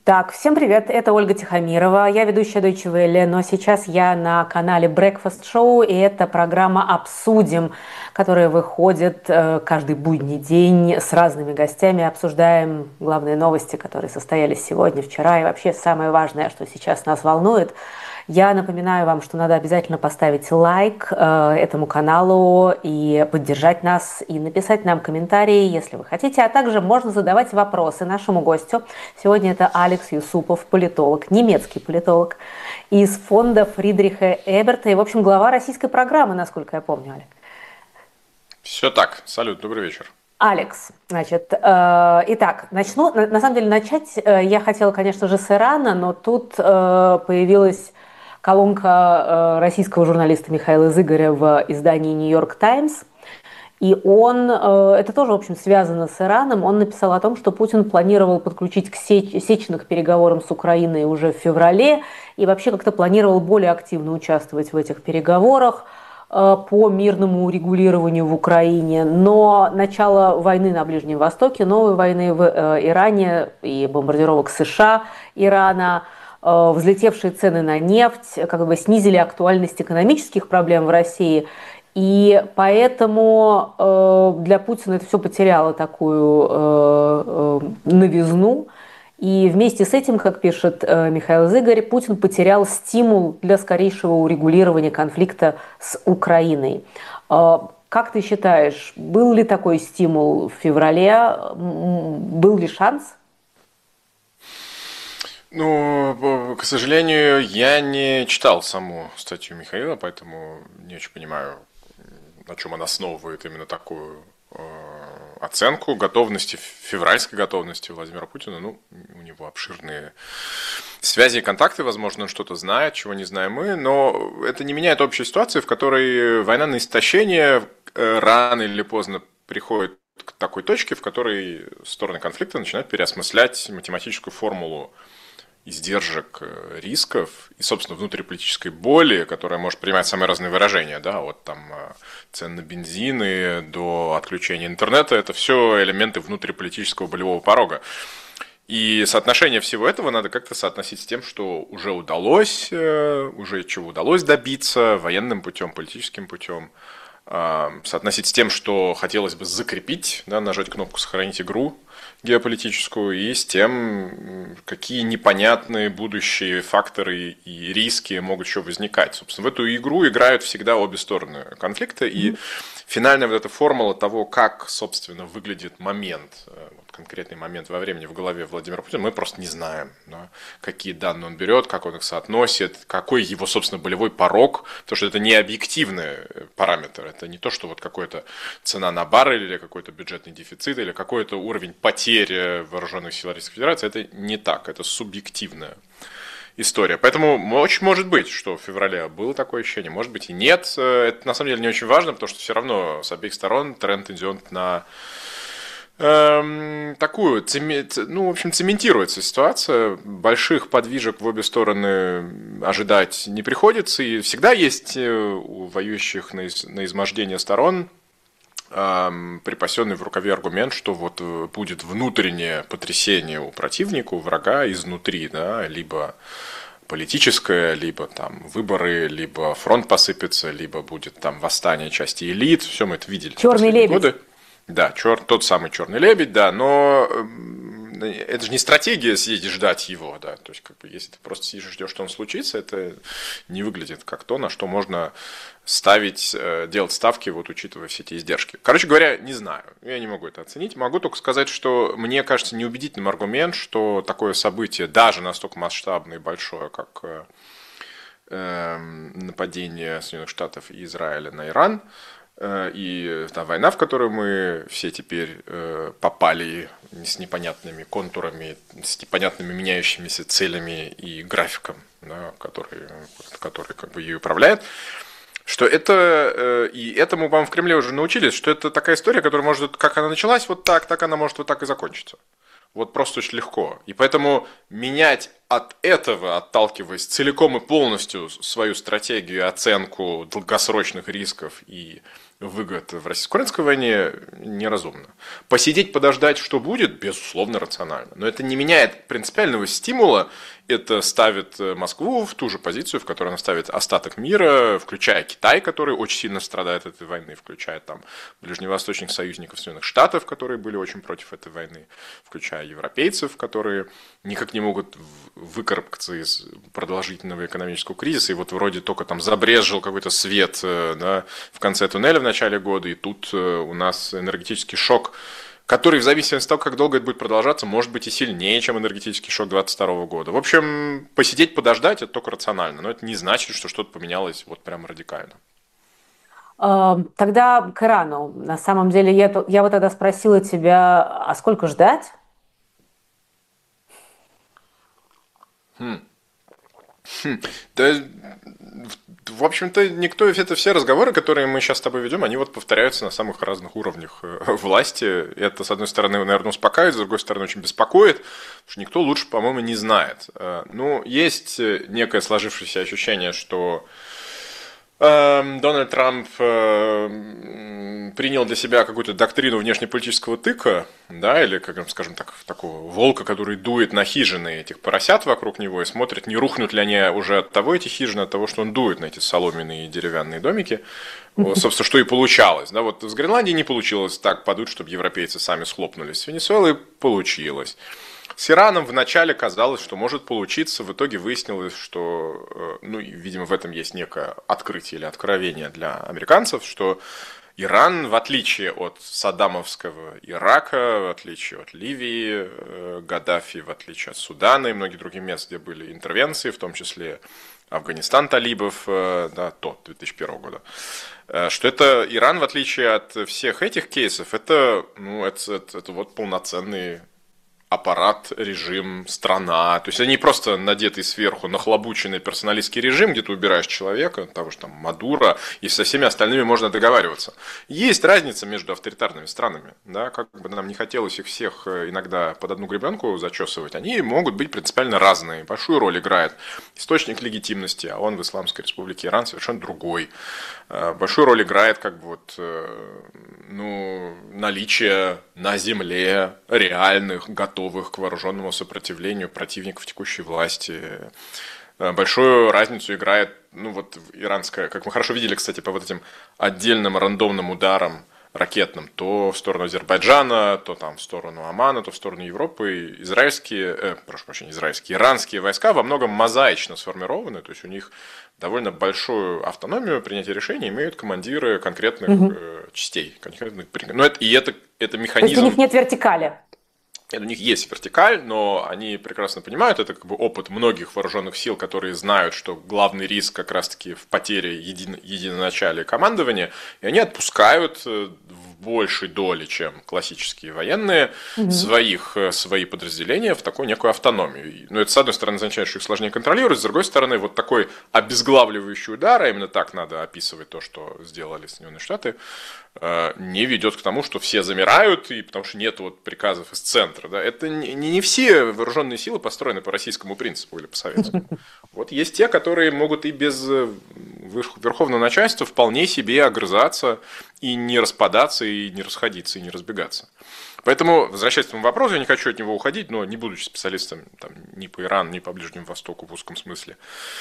Так, всем привет, это Ольга Тихомирова, я ведущая Deutsche Welle, но сейчас я на канале Breakfast Show, и это программа «Обсудим», которая выходит каждый будний день с разными гостями, обсуждаем главные новости, которые состоялись сегодня, вчера, и вообще самое важное, что сейчас нас волнует. Я напоминаю вам, что надо обязательно поставить лайк этому каналу и поддержать нас, и написать нам комментарии, если вы хотите. А также можно задавать вопросы нашему гостю. Сегодня это Алекс Юсупов, политолог, немецкий политолог из фонда Фридриха Эберта и, в общем, глава российской программы, насколько я помню, Алекс. Все так. Салют, добрый вечер. Алекс, значит, итак, начну. На самом деле, начать я хотела, конечно же, с Ирана, но тут появилась колонка российского журналиста Михаила Зыгоря в издании «Нью-Йорк Таймс». И он, это тоже, в общем, связано с Ираном, он написал о том, что Путин планировал подключить к сечных переговорам с Украиной уже в феврале и вообще как-то планировал более активно участвовать в этих переговорах по мирному урегулированию в Украине. Но начало войны на Ближнем Востоке, новой войны в Иране и бомбардировок США Ирана, взлетевшие цены на нефть как бы снизили актуальность экономических проблем в России. И поэтому для Путина это все потеряло такую новизну. И вместе с этим, как пишет Михаил Зыгорь, Путин потерял стимул для скорейшего урегулирования конфликта с Украиной. Как ты считаешь, был ли такой стимул в феврале? Был ли шанс? Ну, к сожалению, я не читал саму статью Михаила, поэтому не очень понимаю, на чем он основывает именно такую оценку готовности, февральской готовности Владимира Путина. Ну, у него обширные связи и контакты, возможно, он что-то знает, чего не знаем мы, но это не меняет общей ситуации, в которой война на истощение рано или поздно приходит к такой точке, в которой стороны конфликта начинают переосмыслять математическую формулу издержек, рисков и, собственно, внутриполитической боли, которая может принимать самые разные выражения, да, от там цен на бензины до отключения интернета, это все элементы внутриполитического болевого порога. И соотношение всего этого надо как-то соотносить с тем, что уже удалось, уже чего удалось добиться военным путем, политическим путем, соотносить с тем, что хотелось бы закрепить, да, нажать кнопку «Сохранить игру» геополитическую, и с тем, какие непонятные будущие факторы и риски могут еще возникать. Собственно, в эту игру играют всегда обе стороны конфликта, и финальная вот эта формула того, как, собственно, выглядит момент, конкретный момент во времени в голове Владимира Путина, мы просто не знаем, да, какие данные он берет, как он их соотносит, какой его, собственно, болевой порог, потому что это не объективный параметр, это не то, что вот какая-то цена на баррель или какой-то бюджетный дефицит или какой-то уровень потерь вооруженных сил Российской Федерации, это не так, это субъективная история. Поэтому очень может быть, что в феврале было такое ощущение, может быть и нет. Это на самом деле не очень важно, потому что все равно с обеих сторон тренд идет на такую, ну, в общем, цементируется ситуация, больших подвижек в обе стороны ожидать не приходится, и всегда есть у воюющих на измождение сторон припасенный в рукаве аргумент, что вот будет внутреннее потрясение у противника, у врага изнутри, да, либо политическое, либо там выборы, либо фронт посыпется, либо будет там восстание части элит, все мы это видели в последние годы. Да, тот самый черный лебедь, да, но это же не стратегия сидеть и ждать его, да, то есть, как бы, если ты просто сидишь и ждешь, что он случится, это не выглядит как то, на что можно ставить, делать ставки, вот учитывая все эти издержки. Короче говоря, не знаю, я не могу это оценить, могу только сказать, что мне кажется неубедительным аргумент, что такое событие, даже настолько масштабное и большое, как нападение Соединенных Штатов и Израиля на Иран, и та война, в которую мы все теперь попали с непонятными контурами, с непонятными меняющимися целями и графиком, да, который как бы ее управляет, что это, и этому, по-моему, в Кремле уже научились, что это такая история, которая может, как она началась вот так она может вот так и закончиться. Вот просто очень легко. И поэтому менять от этого, отталкиваясь целиком и полностью свою стратегию, оценку долгосрочных рисков и выгод в российско-украинской войне неразумно. Посидеть, подождать, что будет, безусловно, рационально. Но это не меняет принципиального стимула. Это ставит Москву в ту же позицию, в которой она ставит остаток мира, включая Китай, который очень сильно страдает от этой войны, включая там ближневосточных союзников Соединенных Штатов, которые были очень против этой войны, включая европейцев, которые никак не могут выкарабкаться из продолжительного экономического кризиса. И вот вроде только там забрезжил какой-то свет, да, в конце туннеля в начале года, и тут у нас энергетический шок, который в зависимости от того, как долго это будет продолжаться, может быть и сильнее, чем энергетический шок 2022 года. В общем, посидеть, подождать – это только рационально, но это не значит, что что-то поменялось вот прям радикально. Тогда к Ирану. На самом деле, я вот тогда спросила тебя, а сколько ждать? Да, в общем-то, никто, это все разговоры, которые мы сейчас с тобой ведем, они вот повторяются на самых разных уровнях власти. Это, с одной стороны, наверное, успокаивает, с другой стороны, очень беспокоит, потому что никто лучше, по-моему, не знает. Ну, есть некое сложившееся ощущение, что Дональд Трамп принял для себя какую-то доктрину внешнеполитического тыка, да, или, как, скажем так, такого волка, который дует на хижины этих поросят вокруг него и смотрит, не рухнут ли они уже от того эти хижины, от того, что он дует на эти соломенные деревянные домики. Вот, собственно, что и получалось. Да, вот с Гренландией не получилось так подуть, чтобы европейцы сами схлопнулись. С Венесуэлой получилось. С Ираном вначале казалось, что может получиться, в итоге выяснилось, что, ну, видимо, в этом есть некое открытие или откровение для американцев, что Иран, в отличие от саддамовского Ирака, в отличие от Ливии, Гаддафи, в отличие от Судана и многих других мест, где были интервенции, в том числе Афганистан талибов, да, 2001 года, что это Иран, в отличие от всех этих кейсов, это, ну, это вот полноценный аппарат, режим, страна. То есть они просто надетый сверху нахлобученный персоналистский режим, где ты убираешь человека, того же там Мадуро, и со всеми остальными можно договариваться. Есть разница между авторитарными странами. Да, как бы нам не хотелось их всех иногда под одну гребенку зачесывать, они могут быть принципиально разные. Большую роль играет источник легитимности, а он в Исламской Республике Иран совершенно другой. Большую роль играет как бы вот, ну, наличие на земле реальных, готовых к вооруженному сопротивлению противников текущей власти. Большую разницу играет, ну вот иранская, как мы хорошо видели, кстати, по вот этим отдельным рандомным ударам ракетным, то в сторону Азербайджана, то там в сторону Омана, то в сторону Европы, иранские войска во многом мозаично сформированы, то есть у них довольно большую автономию принятия решений имеют командиры конкретных частей, конкретных бригад. Но это механизм. То есть у них нет вертикали. У них есть вертикаль, но они прекрасно понимают, это как бы опыт многих вооруженных сил, которые знают, что главный риск как раз-таки в потере единоначалия командования, и они отпускают в большей доли, чем классические военные, свои подразделения в такую некую автономию. Но это, с одной стороны, означает, что их сложнее контролировать, с другой стороны, вот такой обезглавливающий удар, а именно так надо описывать то, что сделали Соединенные Штаты, не ведет к тому, что все замирают, и потому что нет вот приказов из центра. Да? Это не все вооруженные силы построены по российскому принципу или по советскому. Вот есть те, которые могут и без верховного начальства вполне себе огрызаться и не распадаться, и не расходиться, и не разбегаться. Поэтому, возвращаясь к этому вопросу, я не хочу от него уходить, но не будучи специалистом там, ни по Ирану, ни по Ближнему Востоку в узком смысле,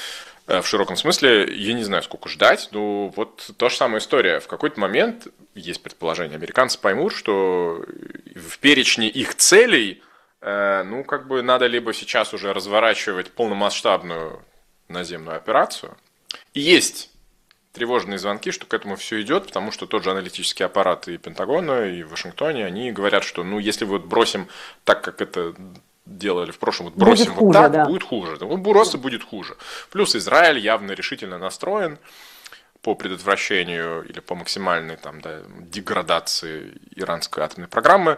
в широком смысле, я не знаю, сколько ждать. Ну, вот та же самая история. В какой-то момент, есть предположение, американцы поймут, что в перечне их целей, ну, как бы надо либо сейчас уже разворачивать полномасштабную наземную операцию. И есть тревожные звонки, что к этому все идет, потому что тот же аналитический аппарат и Пентагона, и в Вашингтоне, они говорят, что, ну, если вот бросим так, как это делали в прошлом, вот бросим будет вот хуже, так, да. Будет хуже. Просто будет хуже. Плюс Израиль явно решительно настроен по предотвращению или по максимальной там, да, деградации иранской атомной программы.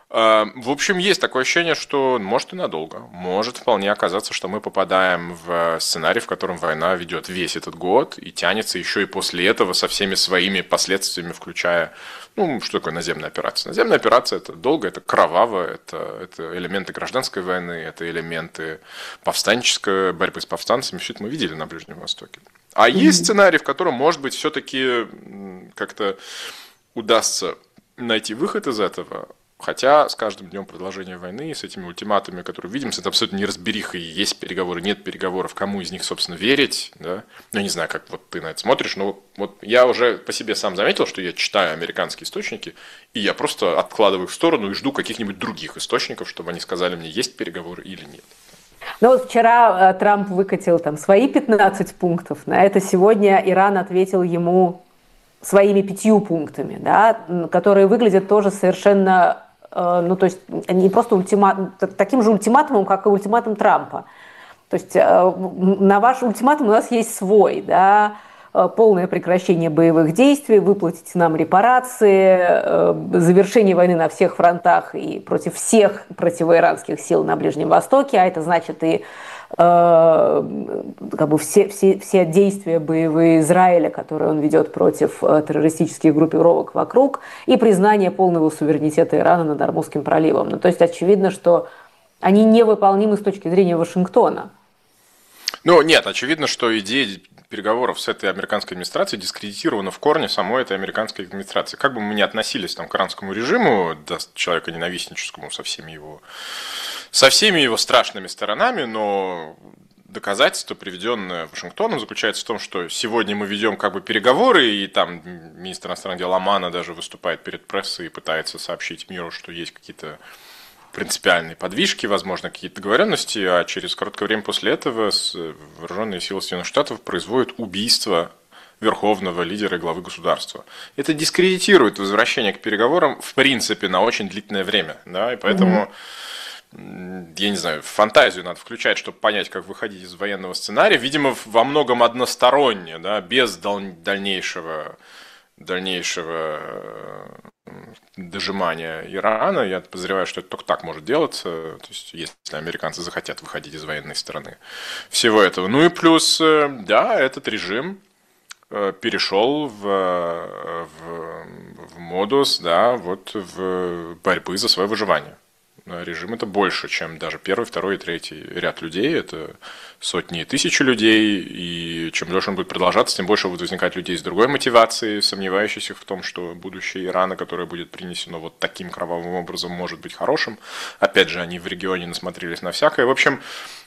В общем, есть такое ощущение, что может и надолго. Может вполне оказаться, что мы попадаем в сценарий, в котором война ведет весь этот год и тянется еще и после этого со всеми своими последствиями, включая, ну, что такое наземная операция? Наземная операция – это долго, это кроваво, это элементы гражданской войны, это элементы повстанческой борьбы с повстанцами. Все это мы видели на Ближнем Востоке. А есть сценарий, в котором, может быть, все-таки как-то удастся найти выход из этого. Хотя с каждым днем продолжения войны, с этими ультиматумами, которые видим, это абсолютно неразбериха, и есть переговоры, нет переговоров, кому из них, собственно, верить. Да? Ну, я не знаю, как вот ты на это смотришь, но вот я уже по себе сам заметил, что я читаю американские источники, и я просто откладываю их в сторону и жду каких-нибудь других источников, чтобы они сказали мне, есть переговоры или нет. Ну вот вчера Трамп выкатил там свои 15 пунктов, на это сегодня Иран ответил ему своими 5 пунктами, да, которые выглядят тоже совершенно, ну то есть не просто таким же ультиматумом, как и ультиматум Трампа. То есть на ваш ультиматум у нас есть свой, да, полное прекращение боевых действий, выплатить нам репарации, завершение войны на всех фронтах и против всех противоиранских сил на Ближнем Востоке, а это значит и как бы все действия боевые Израиля, которые он ведет против террористических группировок вокруг, и признание полного суверенитета Ирана над Ормузским проливом. Ну, то есть очевидно, что они невыполнимы с точки зрения Вашингтона. Ну, нет, очевидно, что идея переговоров с этой американской администрацией дискредитирована в корне самой этой американской администрации. Как бы мы ни относились там, к иранскому режиму, да, человека ненавистническому со всеми его страшными сторонами, но доказательство, приведенное Вашингтоном, заключается в том, что сегодня мы ведем как бы переговоры, и там министр иностранных дел Омана даже выступает перед прессой и пытается сообщить миру, что есть какие-то принципиальные подвижки, возможно, какие-то договоренности, а через короткое время после этого вооруженные силы Соединенных Штатов производят убийство верховного лидера и главы государства. Это дискредитирует возвращение к переговорам в принципе на очень длительное время, да, и поэтому я не знаю, фантазию надо включать, чтобы понять, как выходить из военного сценария. Видимо, во многом односторонне, да, без дальнейшего дожимания Ирана. Я подозреваю, что это только так может делаться, то есть, если американцы захотят выходить из военной стороны всего этого. Ну и плюс, да, этот режим перешел в модус, да, вот в борьбы за свое выживание. Режим это больше, чем даже первый, второй и третий ряд людей. Это сотни и тысячи людей. И чем дольше он будет продолжаться, тем больше будет возникать людей с другой мотивацией, сомневающихся в том, что будущее Ирана, которое будет принесено вот таким кровавым образом, может быть хорошим. Опять же, они в регионе насмотрелись на всякое. В общем,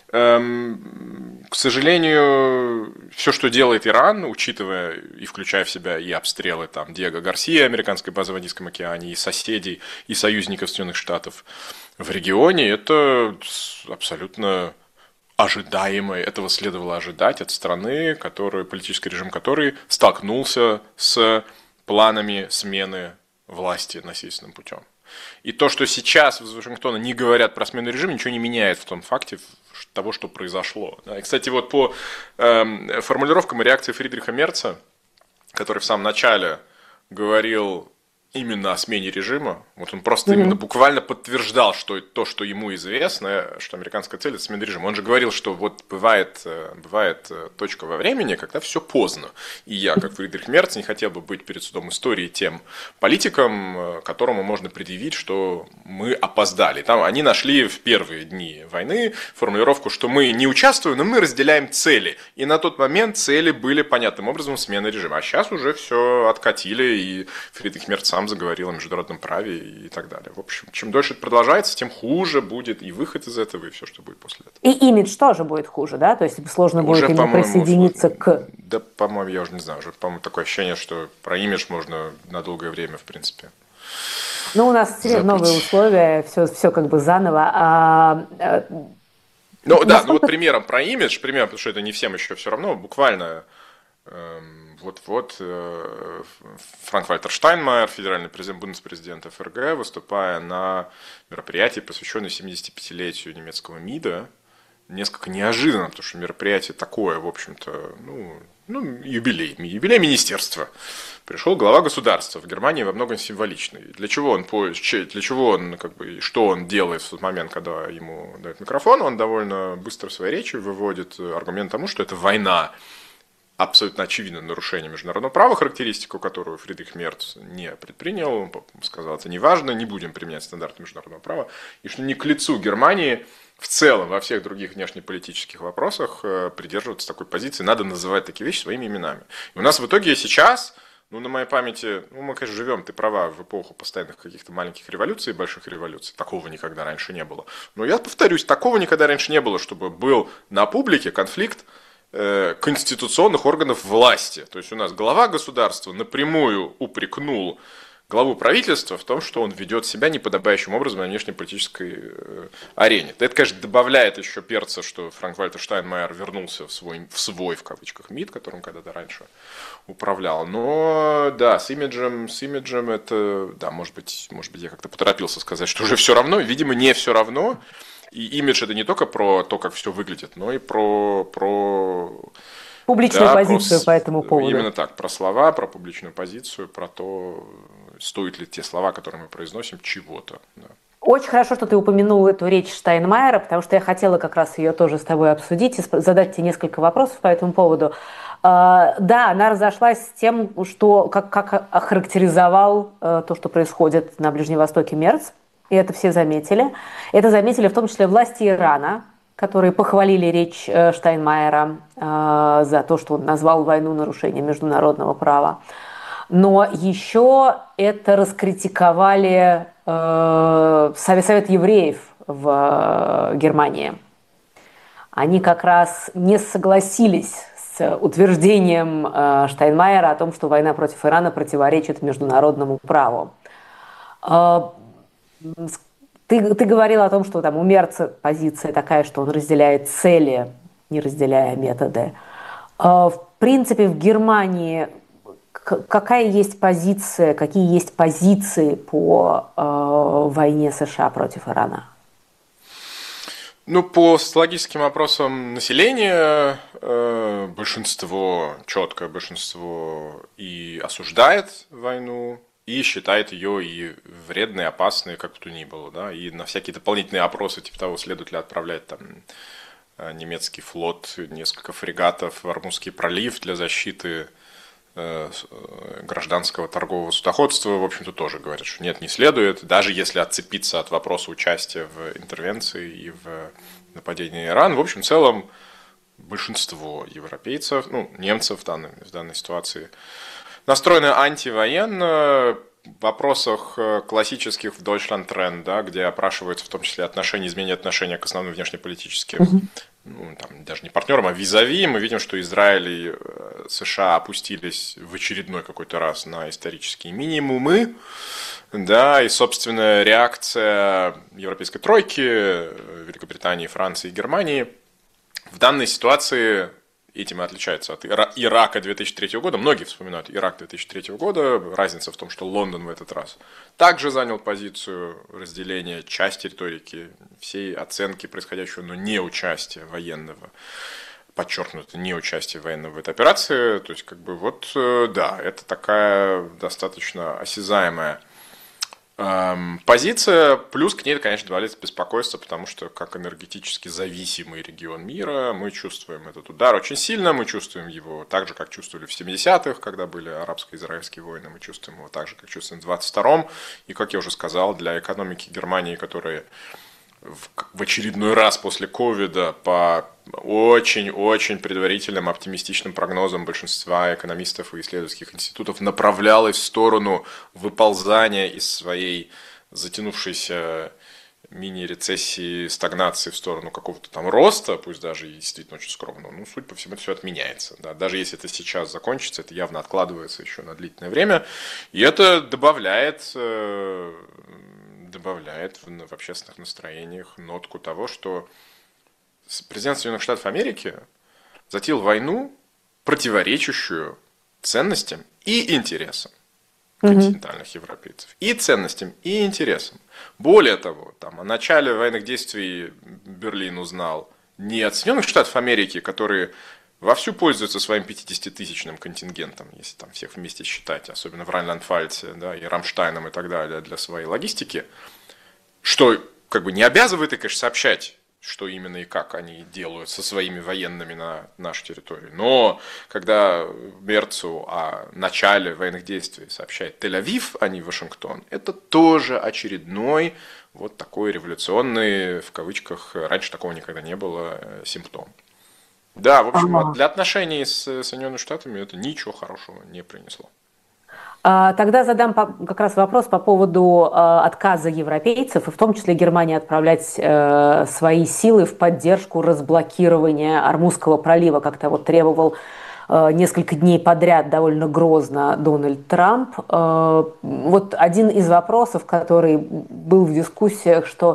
к сожалению, все, что делает Иран, учитывая и включая в себя и обстрелы там Диего Гарсия, американской базы в Индийском океане, и соседей, и союзников Соединенных Штатов в регионе, это абсолютно ожидаемо. Этого следовало ожидать от страны, политический режим которой столкнулся с планами смены власти насильственным путем. И то, что сейчас из Вашингтона не говорят про смену режима, ничего не меняет в том факте того, что произошло. И, кстати, вот по формулировкам и реакции Фридриха Мерца, который в самом начале говорил именно о смене режима, вот он просто именно буквально подтверждал, что то, что ему известно, что американская цель – это смена режима. Он же говорил, что вот бывает точка во времени, когда все поздно. И я, как Фридрих Мерц, не хотел бы быть перед судом истории тем политикам, которому можно предъявить, что мы опоздали. Там они нашли в первые дни войны формулировку, что мы не участвуем, но мы разделяем цели. И на тот момент цели были понятным образом смена режима. А сейчас уже все откатили, и Фридрих Мерц сам заговорил о международном праве и так далее. В общем, чем дольше это продолжается, тем хуже будет и выход из этого, и все, что будет после этого. И имидж тоже будет хуже, да? То есть сложно будет ему присоединиться к... Да, по-моему, я уже не знаю, уже, по-моему, такое ощущение, что про имидж можно на долгое время, в принципе. Ну, у нас теперь новые условия, все как бы заново. Ну да, ну вот примером про имидж, потому что это не всем еще все равно, буквально... Вот-вот Франк-Вальтер Штайнмайер, федеральный бунтспрезидент ФРГ, выступая на мероприятии, посвященном 75-летию немецкого МИДа, несколько неожиданно, потому что мероприятие такое, в общем-то, юбилей министерства. Пришел глава государства, в Германии во многом символичный. Для чего он что он делает в тот момент, когда ему дают микрофон, он довольно быстро в своей речи выводит аргумент тому, что это война абсолютно очевидно нарушение международного права, характеристику, которую Фридрих Мерц не предпринял. Он сказал, это не важно, не будем применять стандарты международного права. И что не к лицу Германии в целом во всех других внешнеполитических вопросах придерживаться такой позиции. Надо называть такие вещи своими именами. И у нас в итоге сейчас... на моей памяти, мы, конечно, живем, ты права, в эпоху постоянных каких-то маленьких революций, больших революций. Такого никогда раньше не было. Но я повторюсь, такого никогда раньше не было, чтобы был на публике конфликт конституционных органов власти. То есть у нас глава государства напрямую упрекнул главу правительства в том, что он ведет себя неподобающим образом на внешнеполитической арене. Это, конечно, добавляет еще перца, что Франк-Вальтер Штайнмайер вернулся в свой, в кавычках, МИД, которым когда-то раньше управлял. Но да, с имиджем это, да, может быть, я как-то поторопился сказать, что уже все равно, видимо, не все равно. И имидж это не только про то, как все выглядит, но и про публичную позицию по этому поводу. Именно так, про слова, про публичную позицию, про то, стоят ли те слова, которые мы произносим, чего-то. Да. Очень хорошо, что ты упомянул эту речь Штайнмайера, потому что я хотела как раз ее тоже с тобой обсудить и задать тебе несколько вопросов по этому поводу. Да, она разошлась с тем, что, как охарактеризовал то, что происходит на Ближнем Востоке Мерц, и это все заметили. Это заметили в том числе власти Ирана, которые похвалили речь Штайнмайера за то, что он назвал войну нарушением международного права. Но еще это раскритиковали Совет евреев в Германии. Они как раз не согласились с утверждением Штайнмайера о том, что война против Ирана противоречит международному праву. Ты говорил о том, что там у Мерца позиция такая, что он разделяет цели, не разделяя методы. В принципе, в Германии какая есть позиция, какие есть позиции по войне США против Ирана? По социологическим опросам населения четкое большинство и осуждает войну, и считает ее и вредной, опасной, как бы то ни было, да, и на всякие дополнительные опросы, типа того, следует ли отправлять там немецкий флот, несколько фрегатов в Ормузский пролив для защиты гражданского торгового судоходства, в общем-то, тоже говорят, что нет, не следует, даже если отцепиться от вопроса участия в интервенции и в нападении на Иран. В общем, в целом, большинство европейцев, немцев в данной ситуации, настроены антивоенно. В вопросах классических в Deutschland Trend, да, где опрашиваются в том числе изменение отношения к основным внешнеполитическим, даже не партнерам, а визави, мы видим, что Израиль и США опустились в очередной какой-то раз на исторические минимумы, да, и, собственно, реакция европейской тройки, Великобритании, Франции и Германии в данной ситуации этим и отличается от Ирака 2003 года. Многие вспоминают Ирак 2003 года. Разница в том, что Лондон в этот раз также занял позицию разделения части риторики, всей оценки происходящего, но не участия военного. Подчеркнуто, не участие военного в этой операции. То есть, да, это такая достаточно осязаемая позиция, плюс к ней, конечно, добавляется беспокойство, потому что как энергетически зависимый регион мира мы чувствуем этот удар очень сильно, мы чувствуем его так же, как чувствовали в 70-х, когда были арабско-израильские войны, мы чувствуем его так же, как чувствуем в 22-м, и, как я уже сказал, для экономики Германии, которая в очередной раз после ковида по очень-очень предварительным оптимистичным прогнозам большинства экономистов и исследовательских институтов направлялась в сторону выползания из своей затянувшейся мини-рецессии, стагнации в сторону какого-то там роста, пусть даже и действительно очень скромного, судя по всему, это все отменяется. Да. Даже если это сейчас закончится, это явно откладывается еще на длительное время, и это добавляет в общественных настроениях нотку того, что президент Соединенных Штатов Америки затеял войну, противоречащую ценностям и интересам континентальных европейцев. И ценностям, и интересам. Более того, о начале военных действий Берлин узнал не от Соединенных Штатов Америки, которые вовсю пользуются своим 50-тысячным контингентом, если там всех вместе считать, особенно в Райнланд-Пфальце, да, и Рамштайном и так далее, для своей логистики, что не обязывает их, конечно, сообщать что именно и как они делают со своими военными на нашей территории. Но когда Мерцу о начале военных действий сообщает Тель-Авив, а не Вашингтон, это тоже очередной вот такой революционный, в кавычках, раньше такого никогда не было, симптом. Да, в общем, для отношений с Соединенными Штатами это ничего хорошего не принесло. Тогда задам как раз вопрос по поводу отказа европейцев, и в том числе Германии, отправлять свои силы в поддержку разблокирования Ормузского пролива, как того требовал несколько дней подряд довольно грозно Дональд Трамп. Вот один из вопросов, который был в дискуссиях, что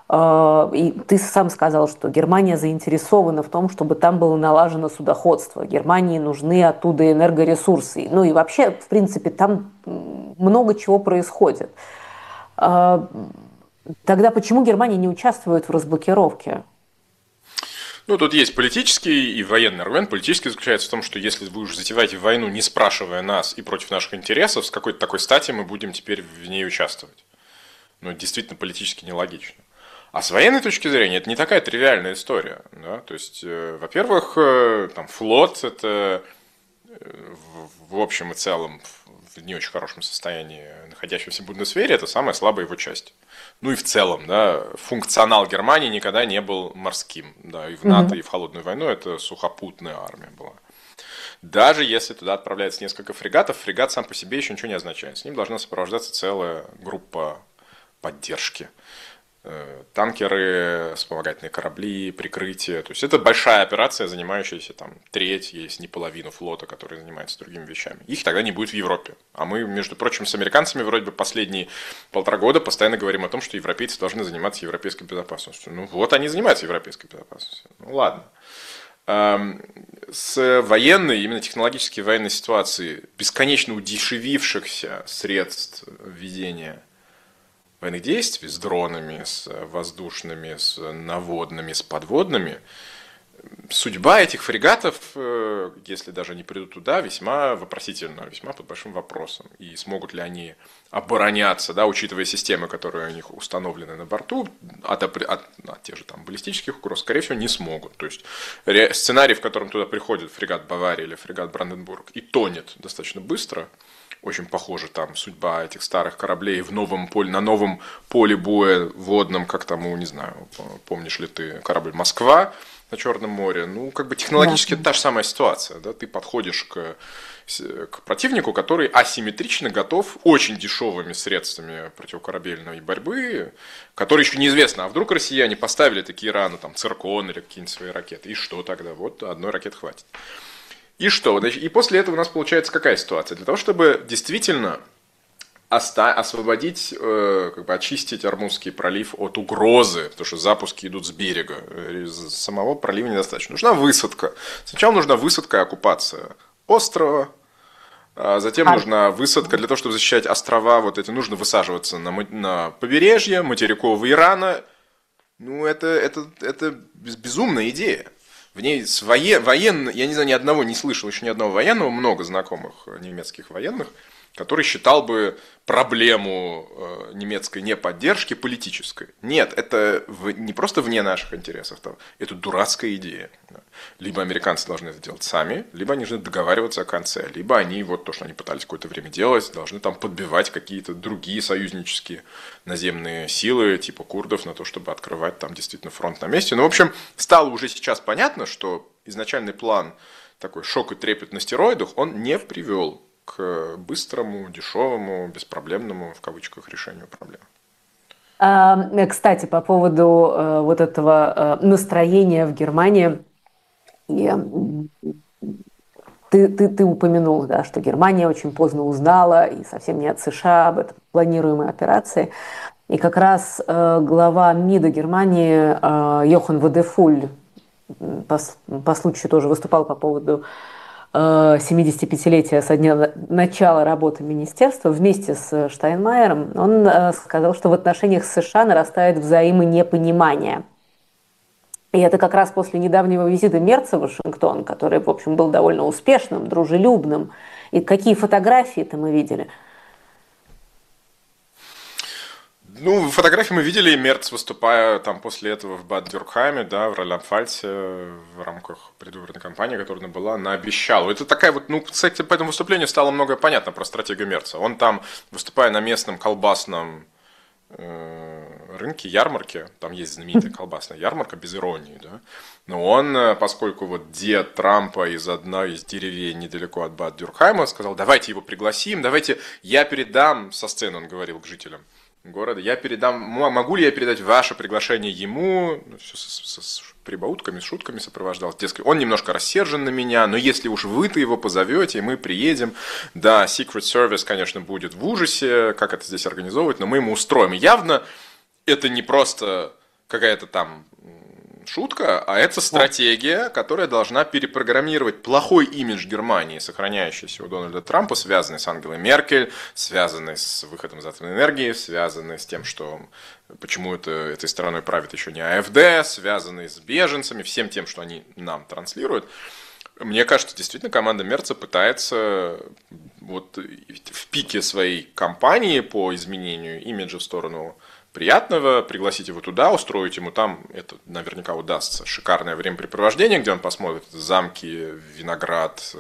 и ты сам сказал, что Германия заинтересована в том, чтобы там было налажено судоходство. Германии нужны оттуда энергоресурсы. Ну и вообще, в принципе, там много чего происходит. Тогда почему Германия не участвует в разблокировке? Ну, тут есть политический и военный аргумент. Политический заключается в том, что если вы уже затеваете войну, не спрашивая нас и против наших интересов, с какой-то такой стати мы будем теперь в ней участвовать. Ну, это действительно политически нелогично. А с военной точки зрения это не такая тривиальная история. Да? То есть, во-первых, там, флот это в общем и целом в не очень хорошем состоянии, находящемся в Бундесвере, это самая слабая его часть. Ну и в целом, да, функционал Германии никогда не был морским. Да, и в НАТО, и в холодную войну это сухопутная армия была. Даже если туда отправляется несколько фрегатов, фрегат сам по себе еще ничего не означает. С ним должна сопровождаться целая группа поддержки. Танкеры, вспомогательные корабли, прикрытие. То есть это большая операция, занимающаяся там треть, если не половину флота, который занимается другими вещами. Их тогда не будет в Европе. А мы, между прочим, с американцами вроде бы последние 1,5 года постоянно говорим о том, что европейцы должны заниматься европейской безопасностью. Ну вот они занимаются европейской безопасностью. Ну ладно. С военной, именно технологической военной ситуации, бесконечно удешевившихся средств ведения военных действий с дронами, с воздушными, с наводными, с подводными, судьба этих фрегатов, если даже они придут туда, весьма вопросительна, весьма под большим вопросом. И смогут ли они обороняться, да, учитывая системы, которые у них установлены на борту, от тех же там баллистических угроз, скорее всего, не смогут. То есть сценарий, в котором туда приходит фрегат Бавария или фрегат Бранденбург и тонет достаточно быстро, очень похожа там судьба этих старых кораблей на новом поле боя водном, как тому, не знаю, помнишь ли ты корабль «Москва» на Черном море. Ну, как бы технологически это та же самая ситуация. Да? Ты подходишь к противнику, который асимметрично готов очень дешевыми средствами противокорабельной борьбы, которые еще неизвестно, а вдруг россияне поставили такие раны, там, «Циркон» или какие-нибудь свои ракеты. И что тогда? Вот одной ракеты хватит. И что? И после этого у нас получается какая ситуация? Для того, чтобы действительно освободить, как бы очистить Ормузский пролив от угрозы, потому что запуски идут с берега, самого пролива недостаточно. Нужна высадка. Сначала нужна высадка и оккупация острова, а затем нужна высадка для того, чтобы защищать острова. Вот это нужно высаживаться на побережье материкового Ирана. Ну, это безумная идея. В ней военный, я не знаю, ни одного не слышал, еще ни одного военного, много знакомых немецких военных, который считал бы проблему немецкой неподдержки политической. Нет, это не просто вне наших интересов, это дурацкая идея. Либо американцы должны это делать сами, либо они должны договариваться о конце, либо они, вот то, что они пытались какое-то время делать, должны там подбивать какие-то другие союзнические наземные силы, типа курдов, на то, чтобы открывать там действительно фронт на месте. Ну, в общем, стало уже сейчас понятно, что изначальный план, такой шок и трепет на стероидах, он не привел к быстрому, дешевому, беспроблемному, в кавычках, решению проблем. Кстати, по поводу вот этого настроения в Германии, ты упомянул, да, что Германия очень поздно узнала, и совсем не от США, об этой планируемой операции. И как раз глава МИДа Германии Йохан Вадефуль по случаю тоже выступал по поводу 75-летия со дня начала работы министерства вместе с Штайнмайером. Он сказал, что в отношениях с США нарастает взаимонепонимание. И это как раз после недавнего визита Мерца в Вашингтон, который, в общем, был довольно успешным, дружелюбным. И какие фотографии-то мы видели? Ну, фотографии мы видели, Мерц, выступая там после этого в Бад-Дюркхайме, да, в Ролан-Фальце, в рамках предвыборной кампании, которая была, наобещал. Это такая вот, ну, кстати, по этому выступлению стало многое понятно про стратегию Мерца. Он там, выступая на местном колбасном рынке, ярмарке, там есть знаменитая колбасная ярмарка, без иронии, да, но он, поскольку вот дед Трампа из одной из деревень недалеко от Бад-Дюркхайма сказал, давайте его пригласим, давайте я передам, со сцены он говорил к жителям города, я передам, могу ли я передать ваше приглашение ему, ну, все с прибаутками, с шутками сопровождал, дескать, он немножко рассержен на меня, но если уж вы-то его позовете, мы приедем, да, Secret Service, конечно, будет в ужасе, как это здесь организовывать, но мы ему устроим. И явно это не просто какая-то там шутка, а это стратегия, которая должна перепрограммировать плохой имидж Германии, сохраняющийся у Дональда Трампа, связанный с Ангелой Меркель, связанный с выходом из атомной энергии, связанный с тем, что почему этой страной правит еще не АФД, связанный с беженцами, всем тем, что они нам транслируют. Мне кажется, действительно, команда Мерца пытается вот в пике своей кампании по изменению имиджа в сторону приятного, пригласить его туда, устроить ему там, это наверняка удастся, шикарное времяпрепровождение, где он посмотрит замки, виноград,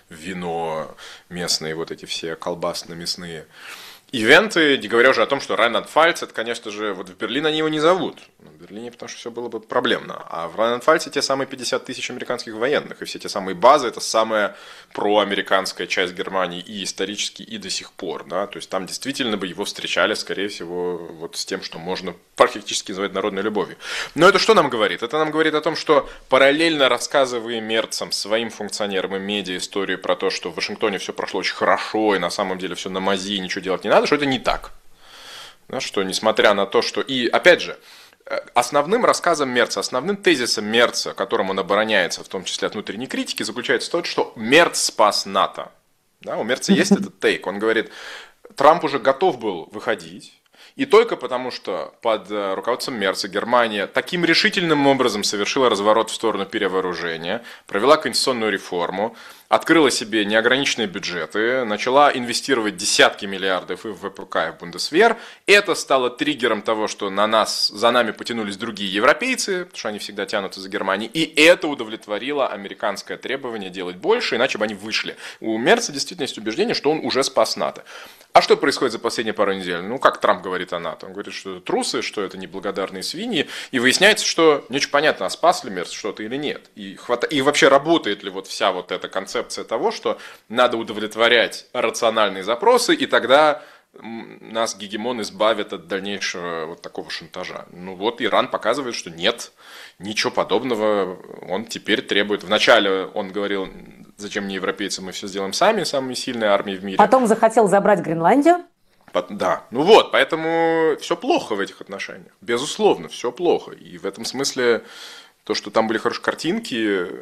вино, местные вот эти все колбасно-мясные ивенты, не говоря уже о том, что Райнланд-Пфальц, это, конечно же, вот в Берлин они его не зовут. В Берлине, потому что все было бы проблемно. А в Райнланд-Пфальце те самые 50 тысяч американских военных, и все те самые базы, это самая проамериканская часть Германии и исторически, и до сих пор. Да? То есть там действительно бы его встречали, скорее всего, вот с тем, что можно практически называть народной любовью. Но это что нам говорит? Это нам говорит о том, что параллельно рассказывая мерцам, своим функционерам и медиа историю про то, что в Вашингтоне все прошло очень хорошо, и на самом деле все на мази, и ничего делать не надо, что это не так. Да, что несмотря на то, что... И опять же, основным рассказом Мерца, основным тезисом Мерца, которым он обороняется, в том числе от внутренней критики, заключается в том, что Мерц спас НАТО. Да, у Мерца есть этот тейк. Он говорит, Трамп уже готов был выходить, и только потому, что под руководством Мерца Германия таким решительным образом совершила разворот в сторону перевооружения, провела конституционную реформу, открыла себе неограниченные бюджеты, начала инвестировать десятки миллиардов и в ВПК, и в Бундесвер. Это стало триггером того, что за нами потянулись другие европейцы, потому что они всегда тянутся за Германией, и это удовлетворило американское требование делать больше, иначе бы они вышли. У Мерца действительно есть убеждение, что он уже спас НАТО. А что происходит за последние пару недель? Ну, как Трамп говорит о НАТО? Он говорит, что это трусы, что это неблагодарные свиньи, и выясняется, что не очень понятно, а спас ли Мерц что-то или нет. И вообще работает ли вот вся вот эта концепция того, что надо удовлетворять рациональные запросы, и тогда нас гегемон избавит от дальнейшего вот такого шантажа. Ну вот Иран показывает, что нет, ничего подобного. Он теперь требует... Вначале он говорил, зачем мне европейцы, мы все сделаем сами, самые сильные армии в мире. Потом захотел забрать Гренландию. Да, ну вот, поэтому все плохо в этих отношениях. Безусловно, все плохо. И в этом смысле... То, что там были хорошие картинки,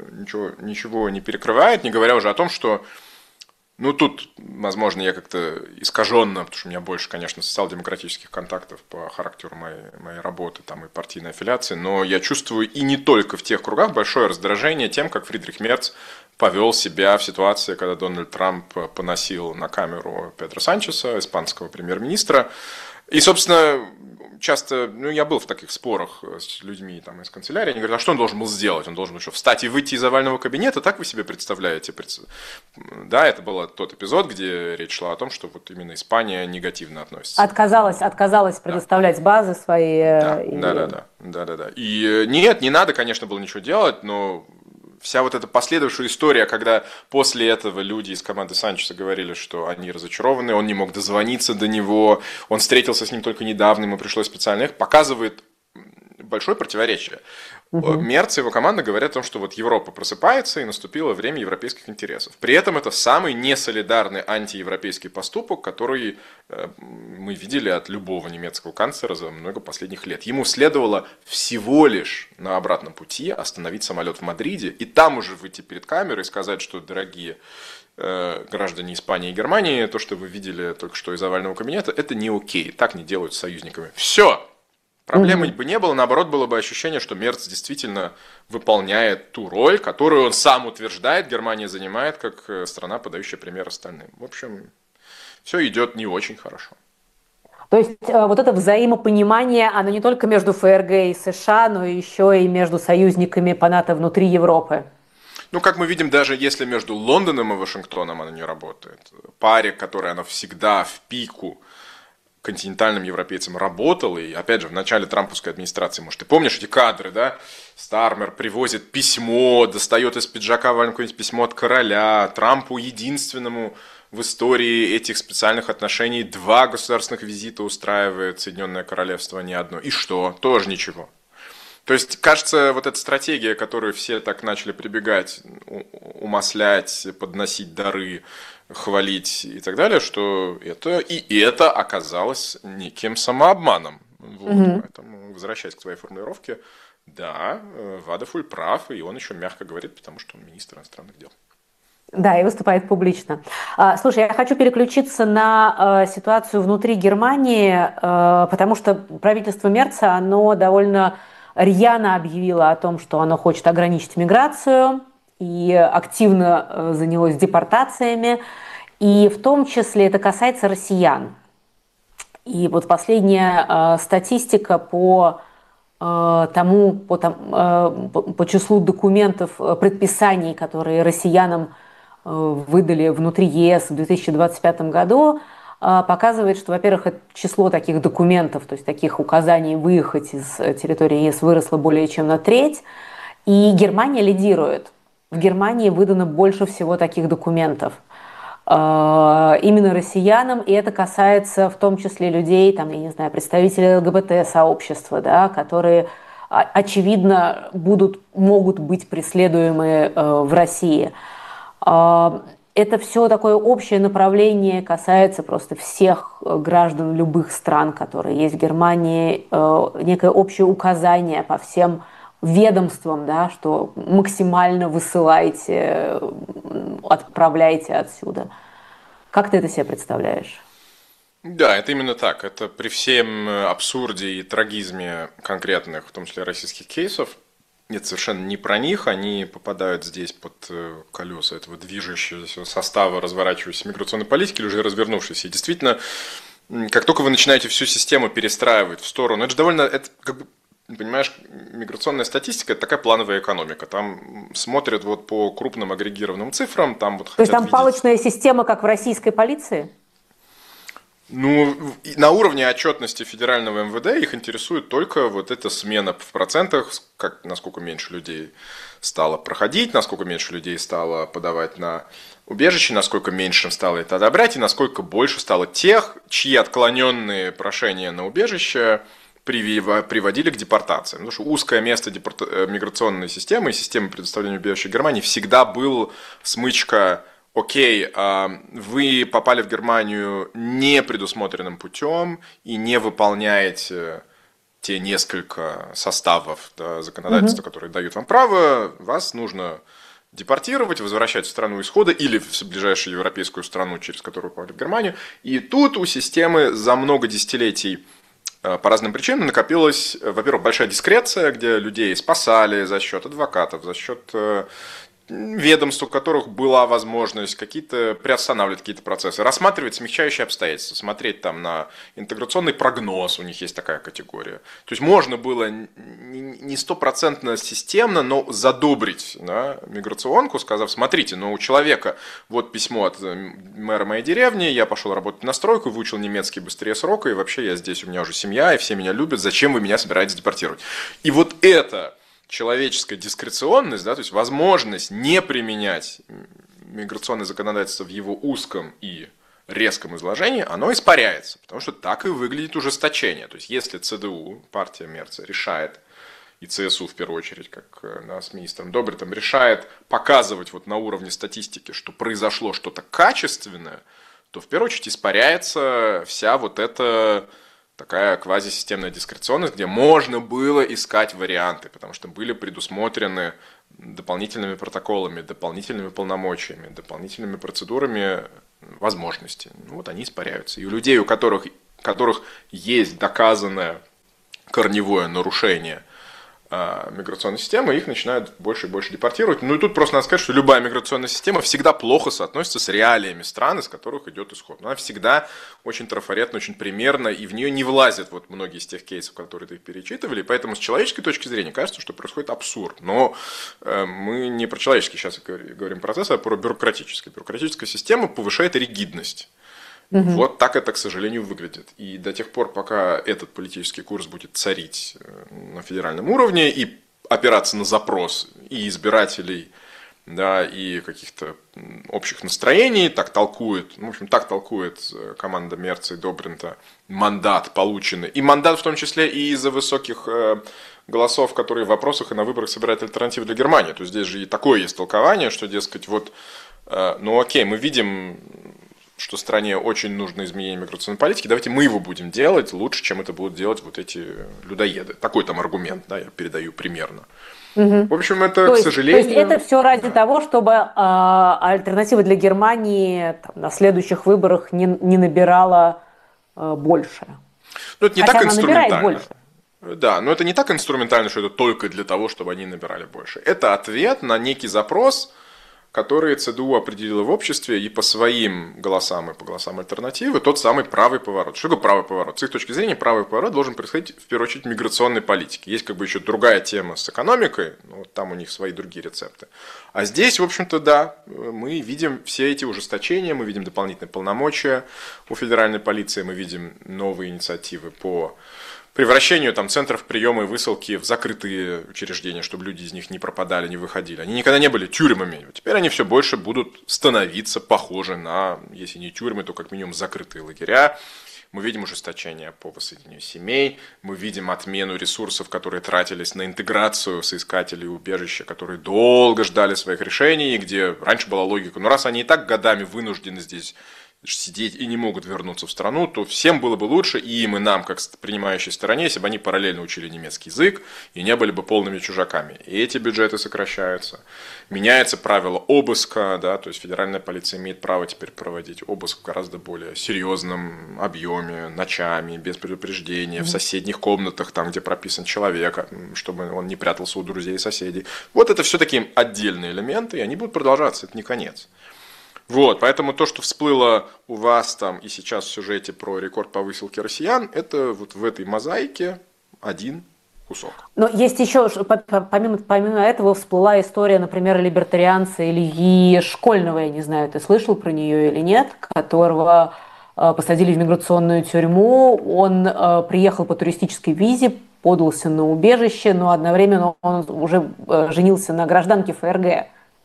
ничего не перекрывает, не говоря уже о том, что, ну, тут, возможно, я как-то искаженно, потому что у меня больше, конечно, социал-демократических контактов по характеру моей работы там, и партийной аффилиации, но я чувствую и не только в тех кругах большое раздражение тем, как Фридрих Мерц повел себя в ситуации, когда Дональд Трамп поносил на камеру Педро Санчеса, испанского премьер-министра. И, собственно, часто, ну, я был в таких спорах с людьми там, из канцелярии, они говорят, а что он должен был сделать? Он должен был еще встать и выйти из овального кабинета, так вы себе представляете? Да, это был тот эпизод, где речь шла о том, что вот именно Испания негативно относится. Отказалась предоставлять базы свои. Да. И нет, не надо, конечно, было ничего делать, но... Вся вот эта последующая история, когда после этого люди из команды Санчеса говорили, что они разочарованы, он не мог дозвониться до него, он встретился с ним только недавно, ему пришлось специально их, показывает большое противоречие. Мерц и его команда говорят о том, что вот Европа просыпается и наступило время европейских интересов. При этом это самый несолидарный антиевропейский поступок, который мы видели от любого немецкого канцлера за много последних лет. Ему следовало всего лишь на обратном пути остановить самолет в Мадриде и там уже выйти перед камерой и сказать, что, дорогие граждане Испании и Германии, то, что вы видели только что из овального кабинета, это не окей, так не делают с союзниками. Все! Проблемы бы не было, наоборот, было бы ощущение, что Мерц действительно выполняет ту роль, которую он сам утверждает, Германия занимает как страна, подающая пример остальным. В общем, все идет не очень хорошо. То есть вот это взаимопонимание, оно не только между ФРГ и США, но еще и между союзниками по НАТО внутри Европы. Ну, как мы видим, даже если между Лондоном и Вашингтоном оно не работает, паре, которая она всегда в пику континентальным европейцам работала, и опять же в начале трамповской администрации, может, ты помнишь эти кадры, да? Стармер привозит письмо, достает из пиджака какое-нибудь письмо от короля, Трампу единственному в истории этих специальных отношений 2 государственных визита устраивает Соединенное Королевство, а не одно. И что? Тоже ничего. То есть, кажется, вот эта стратегия, которую все так начали прибегать, умаслять, подносить дары, хвалить и так далее, что это оказалось неким самообманом. Вот, поэтому, возвращаясь к твоей формулировке, да, Вадафуль прав, и он еще мягко говорит, потому что он министр иностранных дел. Да, и выступает публично. Слушай, я хочу переключиться на ситуацию внутри Германии, потому что правительство Мерца, оно довольно рьяно объявило о том, что оно хочет ограничить миграцию и активно занялось депортациями. И в том числе это касается россиян. И вот последняя статистика по числу документов, предписаний, которые россиянам выдали внутри ЕС в 2025 году, показывает, что, во-первых, число таких документов, то есть таких указаний выехать из территории ЕС выросло более чем на треть, и Германия лидирует. В Германии выдано больше всего таких документов именно россиянам, и это касается в том числе людей, там, я не знаю, представителей ЛГБТ-сообщества, да, которые, очевидно, могут быть преследуемы в России. Это все такое общее направление, касается просто всех граждан любых стран, которые есть в Германии, некое общее указание по всем ведомствам, да, что максимально высылайте, отправляйте отсюда. Как ты это себе представляешь? Да, это именно так. Это при всем абсурде и трагизме конкретных, в том числе российских кейсов, нет, совершенно не про них, они попадают здесь под колеса этого движущегося состава разворачивающейся миграционной политики или уже развернувшейся. И действительно, как только вы начинаете всю систему перестраивать в сторону, это как бы, понимаешь, миграционная статистика – это такая плановая экономика. Там смотрят вот по крупным агрегированным цифрам. Там вот То есть там палочная система, как в российской полиции? Ну, на уровне отчетности федерального МВД их интересует только вот эта смена в процентах, насколько меньше людей стало проходить, насколько меньше людей стало подавать на убежище, насколько меньше стало это одобрять, и насколько больше стало тех, чьи отклоненные прошения на убежище приводили к депортации. Потому что узкое место миграционной системы и системы предоставления убежища в Германии всегда был смычка: окей, вы попали в Германию не предусмотренным путем и не выполняете те несколько составов, да, законодательства, которые дают вам право, вас нужно депортировать, возвращать в страну исхода или в ближайшую европейскую страну, через которую попали в Германию. И тут у системы за много десятилетий по разным причинам накопилась, во-первых, большая дискреция, где людей спасали за счет адвокатов, за счет ведомств, у которых была возможность приостанавливать какие-то процессы, рассматривать смягчающие обстоятельства, смотреть там на интеграционный прогноз, у них есть такая категория. То есть можно было не стопроцентно системно, но задобрить, да, миграционку, сказав: смотрите, но у человека вот письмо от мэра моей деревни, я пошел работать на стройку, выучил немецкий быстрее срока, и вообще я здесь, у меня уже семья, и все меня любят, зачем вы меня собираетесь депортировать? И вот это человеческая дискреционность, да, то есть возможность не применять миграционное законодательство в его узком и резком изложении, оно испаряется, потому что так и выглядит ужесточение. То есть если ЦДУ, партия Мерца, решает, и ЦСУ в первую очередь, как с министром Добритом, решает показывать вот на уровне статистики, что произошло что-то качественное, то в первую очередь испаряется вся вот эта такая квазисистемная дискреционность, где можно было искать варианты, потому что были предусмотрены дополнительными протоколами, дополнительными полномочиями, дополнительными процедурами возможности. Ну, вот они испаряются. И у людей, у которых есть доказанное корневое нарушение миграционной системы, их начинают больше и больше депортировать. Ну и тут просто надо сказать, что любая миграционная система всегда плохо соотносится с реалиями стран, из которых идет исход. Она всегда очень трафаретна, очень примерна, и в нее не влазят вот многие из тех кейсов, которые ты перечитывали. Поэтому с человеческой точки зрения кажется, что происходит абсурд. Но мы не про человеческий сейчас говорим процесс, а про бюрократический. Бюрократическая система повышает ригидность. Вот так это, к сожалению, выглядит. И до тех пор, пока этот политический курс будет царить на федеральном уровне и опираться на запрос и избирателей, да, и каких-то общих настроений, так толкует, в общем, так толкует команда Мерца и Добринта мандат полученный. И мандат в том числе и из-за высоких голосов, которые в вопросах и на выборах собирают альтернативы для Германии. То есть здесь же и такое есть толкование, что, дескать, вот, ну окей, мы видим, что стране очень нужно изменение миграционной политики, давайте мы его будем делать лучше, чем это будут делать вот эти людоеды. Такой там аргумент, да, я передаю примерно. В общем, это, к сожалению... То есть это все ради того, чтобы альтернатива для Германии там, на следующих выборах не набирала больше. Ну, это не Хотя так она набирает инструментально. больше. Да, но это не так инструментально, что это только для того, чтобы они набирали больше. Это ответ на некий запрос, которые ЦДУ определила в обществе, и по своим голосам, и по голосам альтернативы, тот самый правый поворот. Что такое правый поворот? С их точки зрения, правый поворот должен происходить, в первую очередь, в миграционной политике. Есть как бы еще другая тема с экономикой, но вот там у них свои другие рецепты. А здесь, в общем-то, да, мы видим все эти ужесточения, мы видим дополнительные полномочия у федеральной полиции, мы видим новые инициативы по превращению там, центров приема и высылки в закрытые учреждения, чтобы люди из них не пропадали, не выходили. Они никогда не были тюрьмами. Теперь они все больше будут становиться похожи на, если не тюрьмы, то как минимум закрытые лагеря. Мы видим ужесточение по воссоединению семей, мы видим отмену ресурсов, которые тратились на интеграцию соискателей убежища, которые долго ждали своих решений, где раньше была логика, ну раз они и так годами вынуждены здесь сидеть и не могут вернуться в страну, то всем было бы лучше, и им, и нам, как принимающей стороне, если бы они параллельно учили немецкий язык и не были бы полными чужаками. И эти бюджеты сокращаются. Меняется правило обыска, да, то есть федеральная полиция имеет право теперь проводить обыск в гораздо более серьезном объеме, ночами, без предупреждения, в соседних комнатах, там, где прописан человек, чтобы он не прятался у друзей и соседей. Вот это все такие отдельные элементы, и они будут продолжаться, это не конец. Вот, поэтому то, что всплыло у вас там и сейчас в сюжете про рекорд по высылке россиян, это вот в этой мозаике один кусок. Но есть еще, помимо этого, всплыла история, например, либертарианца Ильи Школьного, я не знаю, ты слышал про нее или нет, которого посадили в миграционную тюрьму, он приехал по туристической визе, подался на убежище, но одновременно он уже женился на гражданке ФРГ.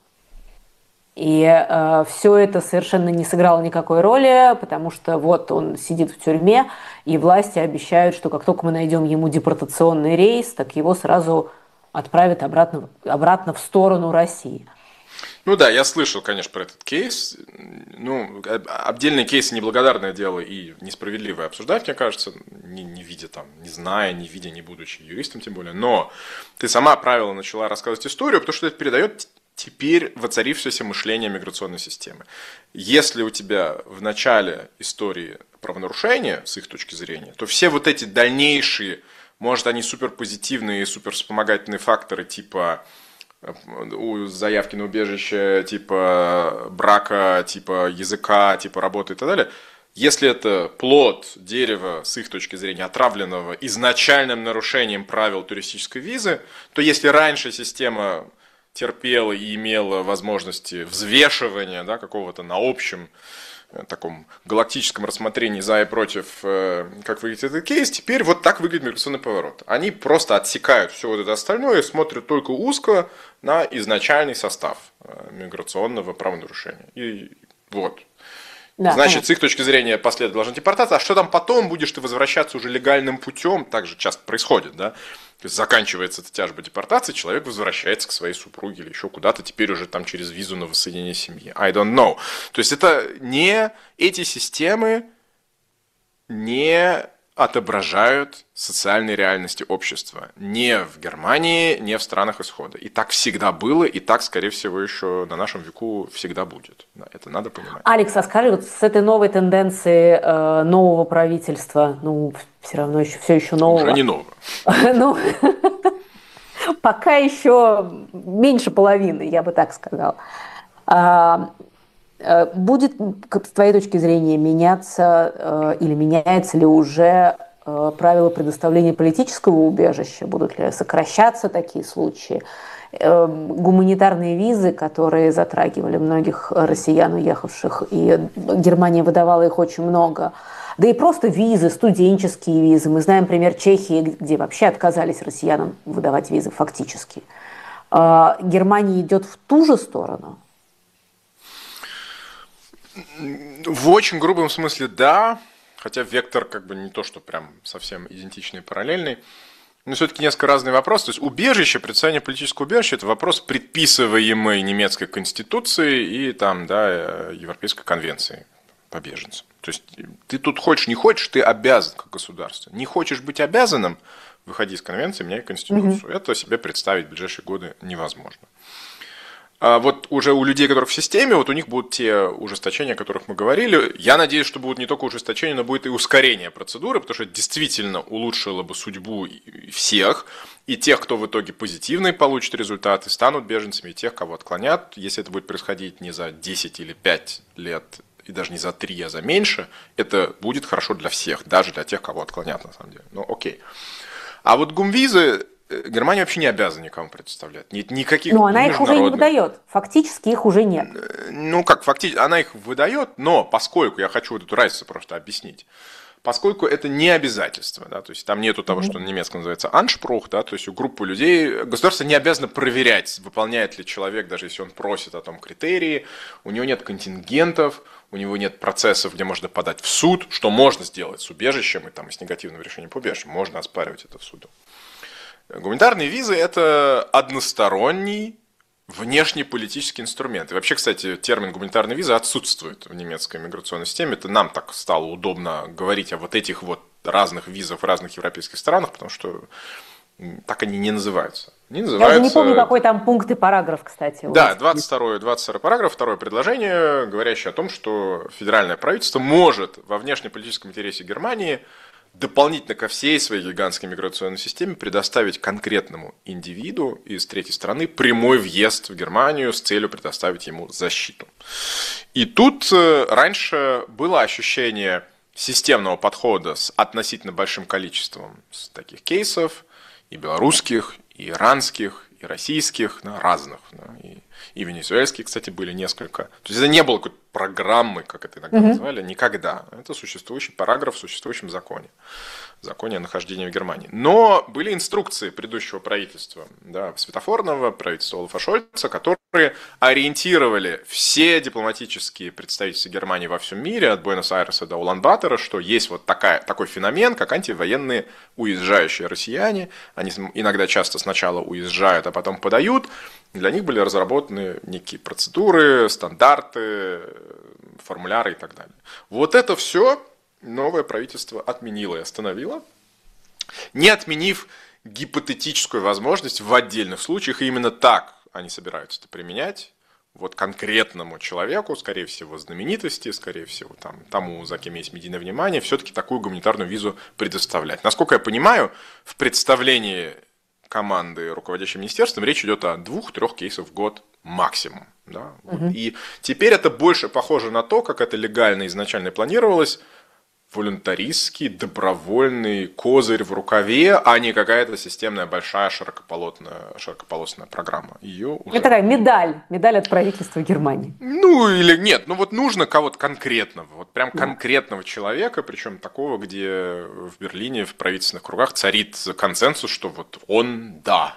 И все это совершенно не сыграло никакой роли, потому что вот он сидит в тюрьме, и власти обещают, что как только мы найдем ему депортационный рейс, так его сразу отправят обратно в сторону России. Ну да, я слышал, конечно, про этот кейс. Ну, отдельные кейсы неблагодарное дело и несправедливое обсуждать, мне кажется, не видя там, не зная, не видя, не будучи юристом тем более. Но ты сама правильно начала рассказывать историю, потому что это передает теперь воцарившееся мышление миграционной системы. Если у тебя в начале истории правонарушения, с их точки зрения, то все вот эти дальнейшие, может, они суперпозитивные и супервспомогательные факторы, типа у заявки на убежище, типа брака, типа языка, типа работы и так далее, если это плод дерева, с их точки зрения, отравленного изначальным нарушением правил туристической визы, то если раньше система терпела и имела возможности взвешивания, да, какого-то на общем таком галактическом рассмотрении за и против, как выглядит этот кейс, теперь вот так выглядит миграционный поворот. Они просто отсекают все вот это остальное и смотрят только узко на изначальный состав миграционного правонарушения. И вот. Да, значит, понятно. С их точки зрения последовать должна депортация, а что там потом, будешь ты возвращаться уже легальным путем, так же часто происходит, да? То есть заканчивается эта тяжба депортации, человек возвращается к своей супруге или еще куда-то, теперь уже там через визу на воссоединение семьи. I don't know. То есть это не эти системы не отображают социальной реальности общества. Не в Германии, не в странах исхода. И так всегда было, и так, скорее всего, еще на нашем веку всегда будет. Да, это надо понимать. Алекс, а скажи, вот с этой новой тенденцией нового правительства, ну, все равно еще, все еще нового. Уже не нового. Пока еще меньше половины, я бы так сказала. Будет, с твоей точки зрения, меняться или меняется ли уже правила предоставления политического убежища? Будут ли сокращаться такие случаи? Гуманитарные визы, которые затрагивали многих россиян, уехавших, и Германия выдавала их очень много. Да и просто визы, студенческие визы. Мы знаем пример Чехии, где вообще отказались россиянам выдавать визы фактически. Германия идет в ту же сторону? В очень грубом смысле да, хотя вектор как бы не то, что прям совсем идентичный и параллельный. Но все-таки несколько разный вопрос. То есть убежище, представление политического убежища – это вопрос, предписываемый немецкой конституцией и там, да, Европейской конвенцией по беженцам. То есть ты тут хочешь, не хочешь, ты обязан как государство. Не хочешь быть обязанным, выходи из конвенции, меняй конституцию. Это себе представить в ближайшие годы невозможно. А вот уже у людей, которые в системе, вот у них будут те ужесточения, о которых мы говорили. Я надеюсь, что будут не только ужесточения, но будет и ускорение процедуры, потому что это действительно улучшило бы судьбу всех, и тех, кто в итоге позитивные получат результаты, станут беженцами, и тех, кого отклонят. Если это будет происходить не за 10 или 5 лет, и даже не за 3, а за меньше, это будет хорошо для всех, даже для тех, кого отклонят на самом деле. Ну окей. А вот гумвизы Германия вообще не обязана никому предоставлять. Нет никаких Но она их уже не выдает. Фактически их уже нет. Ну как, фактически она их выдает, но поскольку, я хочу вот эту разницу просто объяснить, поскольку это не обязательство, да, то есть там нету того, что на немецком называется аншпрух, да, то есть у группы людей государство не обязано проверять, выполняет ли человек, даже если он просит о том критерии, у него нет контингентов, у него нет процессов, где можно подать в суд, что можно сделать с убежищем и, там, и с негативным решением по убежищу, можно оспаривать это в суду. Гуманитарные визы – это односторонний внешнеполитический инструмент. И вообще, кстати, термин гуманитарная виза отсутствует в немецкой миграционной системе. Это нам так стало удобно говорить о вот этих вот разных визах в разных европейских странах, потому что так они не называются. Я уже не помню, какой там пункт и параграф, кстати. Да, 22 параграф, второе предложение, говорящее о том, что федеральное правительство может во внешнеполитическом интересе Германии дополнительно ко всей своей гигантской миграционной системе предоставить конкретному индивиду из третьей страны прямой въезд в Германию с целью предоставить ему защиту. И тут раньше было ощущение системного подхода с относительно большим количеством таких кейсов, и белорусских, и иранских, и российских, да, разных, да, и венесуэльские, кстати, были несколько. То есть это не было какой-то программы, как это иногда называли, никогда. Это существующий параграф в существующем законе о нахождении в Германии. Но были инструкции предыдущего правительства, да, светофорного правительства Олафа Шольца, которые ориентировали все дипломатические представительства Германии во всем мире, от Буэнос-Айреса до Улан-Батора, что есть вот такой феномен, как антивоенные уезжающие россияне. Они иногда часто сначала уезжают, а потом подают. Для них были разработаны некие процедуры, стандарты, формуляры и так далее. Вот это все новое правительство отменило и остановило, не отменив гипотетическую возможность в отдельных случаях, и именно так они собираются это применять, вот конкретному человеку, скорее всего, знаменитости, скорее всего, тому, за кем есть медийное внимание, все-таки такую гуманитарную визу предоставлять. Насколько я понимаю, в представлении команды руководящим министерством речь идет о 2-3 кейсах в год максимум. Да? И теперь это больше похоже на то, как это легально изначально планировалось, волюнтаристский, добровольный козырь в рукаве, а не какая-то системная большая широкополосная программа. Это такая медаль от правительства Германии. Ну или нет, вот нужно кого-то конкретного, вот прям конкретного человека, причем такого, где в Берлине в правительственных кругах царит консенсус, что вот он да.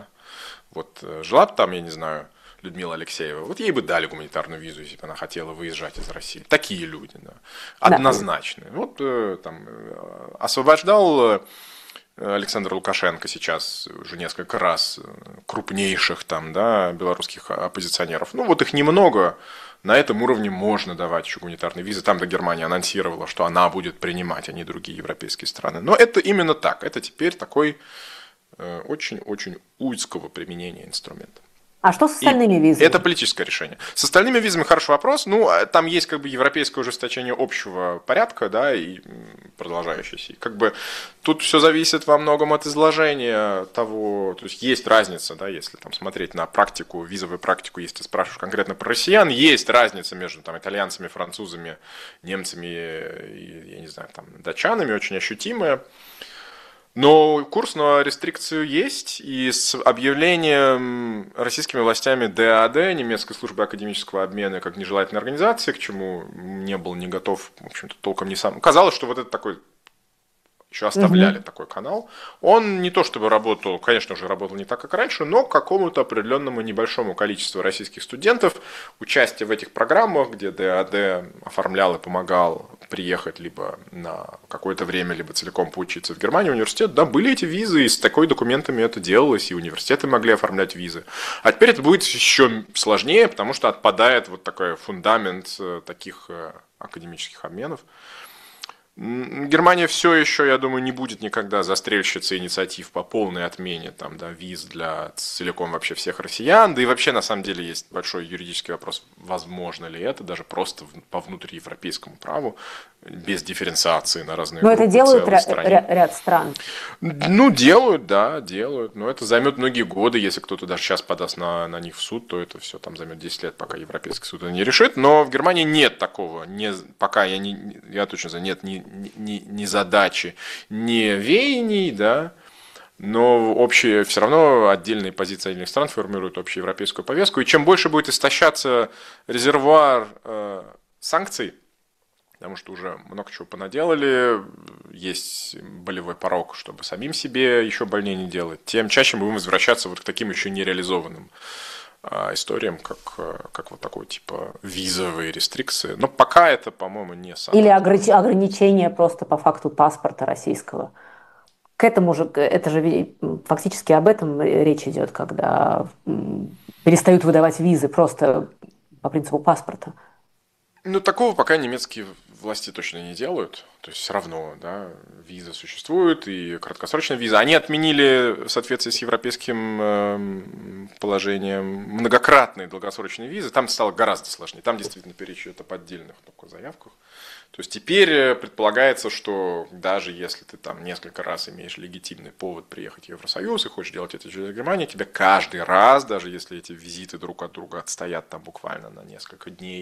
Вот жила бы там, я не знаю, Людмила Алексеева, вот ей бы дали гуманитарную визу, если бы она хотела выезжать из России. Такие люди, да. Однозначные. Да. Вот там освобождал Александр Лукашенко сейчас уже несколько раз крупнейших там, да, белорусских оппозиционеров. Ну вот их немного. На этом уровне можно давать еще гуманитарные визы. Там, до Германия анонсировала, что она будет принимать, а не другие европейские страны. Но это именно так. Это теперь такой очень-очень узкого применения инструмента. А что с И остальными визами? это политическое решение. С остальными визами хороший вопрос. Ну, там есть как бы европейское ужесточение общего порядка, да, и продолжающееся. И как бы тут все зависит во многом от изложения того, то есть есть разница, да, если там смотреть на практику, визовую практику, если ты спрашиваешь конкретно про россиян, есть разница между там итальянцами, французами, немцами и, я не знаю, там, датчанами, очень ощутимая. Но курс на рестрикцию есть, и с объявлением российскими властями ДААД, немецкой службы академического обмена, как нежелательной организации, к чему не был не готов, в общем-то, толком не сам. Казалось, что вот это такой, еще оставляли такой канал. Он не то чтобы работал, конечно, уже работал не так, как раньше, но к какому-то определенному небольшому количеству российских студентов участие в этих программах, где ДААД оформлял и помогал приехать либо на какое-то время, либо целиком поучиться в Германии, университет, да, были эти визы, и с такой документами это делалось, и университеты могли оформлять визы. А теперь это будет еще сложнее, потому что отпадает вот такой фундамент таких академических обменов. Германия все еще, я думаю, не будет никогда застрельщицей инициатив по полной отмене там, да, виз для целиком вообще всех россиян. Да и вообще, на самом деле, есть большой юридический вопрос, возможно ли это, даже просто по внутриевропейскому праву, без дифференциации на разные Но группы это делают целой стране. ряд стран. Ну, делают, да, делают. Но это займет многие годы. Если кто-то даже сейчас подаст на них в суд, то это все там займет 10 лет, пока Европейский суд это не решит. Но в Германии нет такого. Пока я точно знаю, нет ни задачи, ни веяний, да. Но общие, все равно отдельные позиции отдельных стран формируют общеевропейскую повестку. И чем больше будет истощаться резервуар санкций, потому что уже много чего понаделали, есть болевой порог, чтобы самим себе еще больнее не делать, тем чаще мы будем возвращаться вот к таким еще нереализованным историям, как вот такой типа визовые рестрикции. Но пока это, по-моему, не самое. Или ограничения просто по факту паспорта российского. К этому же, это же фактически об этом речь идет, когда перестают выдавать визы просто по принципу паспорта. Ну, такого пока немецкие власти точно не делают. То есть все равно, да, виза существует и краткосрочная виза. Они отменили в соответствии с европейским положением многократные долгосрочные визы. Там стало гораздо сложнее. Там действительно речь идет об отдельных только заявках. То есть теперь предполагается, что даже если ты там несколько раз имеешь легитимный повод приехать в Евросоюз и хочешь делать это через Германию, тебе каждый раз, даже если эти визиты друг от друга отстоят там буквально на несколько дней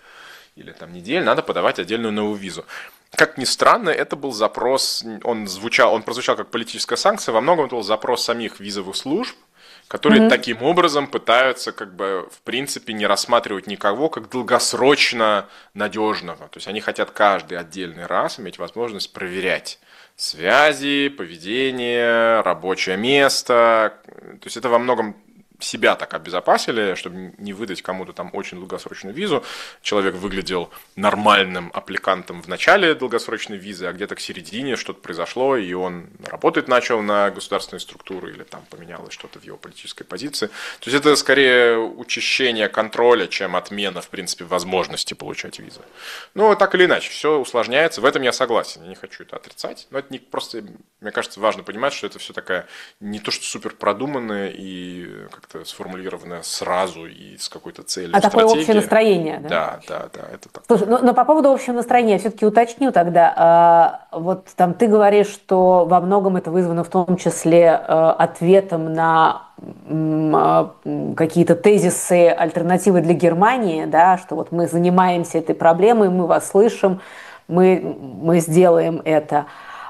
или там недель, надо подавать отдельную новую визу. Как ни странно, это был запрос, он прозвучал как политическая санкция, во многом это был запрос самих визовых служб, которые таким образом пытаются как бы в принципе не рассматривать никого как долгосрочно надежного. То есть они хотят каждый отдельный раз иметь возможность проверять связи, поведение, рабочее место. То есть это во многом себя так обезопасили, чтобы не выдать кому-то там очень долгосрочную визу. Человек выглядел нормальным аппликантом в начале долгосрочной визы, а где-то к середине что-то произошло, и он работать начал на государственные структуры, или там поменялось что-то в его политической позиции. То есть это скорее учащение контроля, чем отмена, в принципе, возможности получать визы. Но так или иначе, все усложняется. В этом я согласен, я не хочу это отрицать. Но это не просто, мне кажется, важно понимать, что это все такая не то, что супер продуманная и как-то сформулированное сразу и с какой-то целью. А такое общее настроение, да? Да, это так. Слушай, но по поводу общего настроения я все-таки уточню тогда. Вот там ты говоришь, что во многом это вызвано в том числе ответом на какие-то тезисы, альтернативы для Германии, да, что вот мы занимаемся этой проблемой, мы вас слышим, мы сделаем это.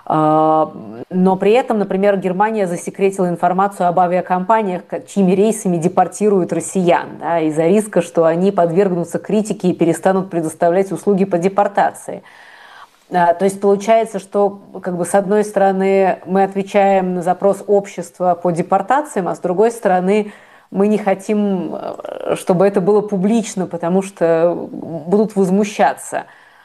Но при этом, например, Германия засекретила информацию об авиакомпаниях, чьими рейсами депортируют россиян, да, из-за риска, что они подвергнутся критике и перестанут предоставлять услуги по депортации. То есть получается, что как бы, с одной стороны мы отвечаем на запрос общества по депортациям, а с другой стороны мы не хотим, чтобы это было публично, потому что будут возмущаться.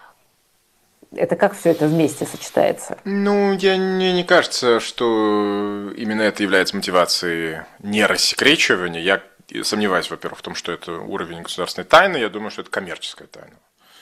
Это как все это вместе сочетается? Ну, мне не кажется, что именно это является мотивацией не рассекречивания. Я сомневаюсь, во-первых, в том, что это уровень государственной тайны. Я думаю, что это коммерческая тайна.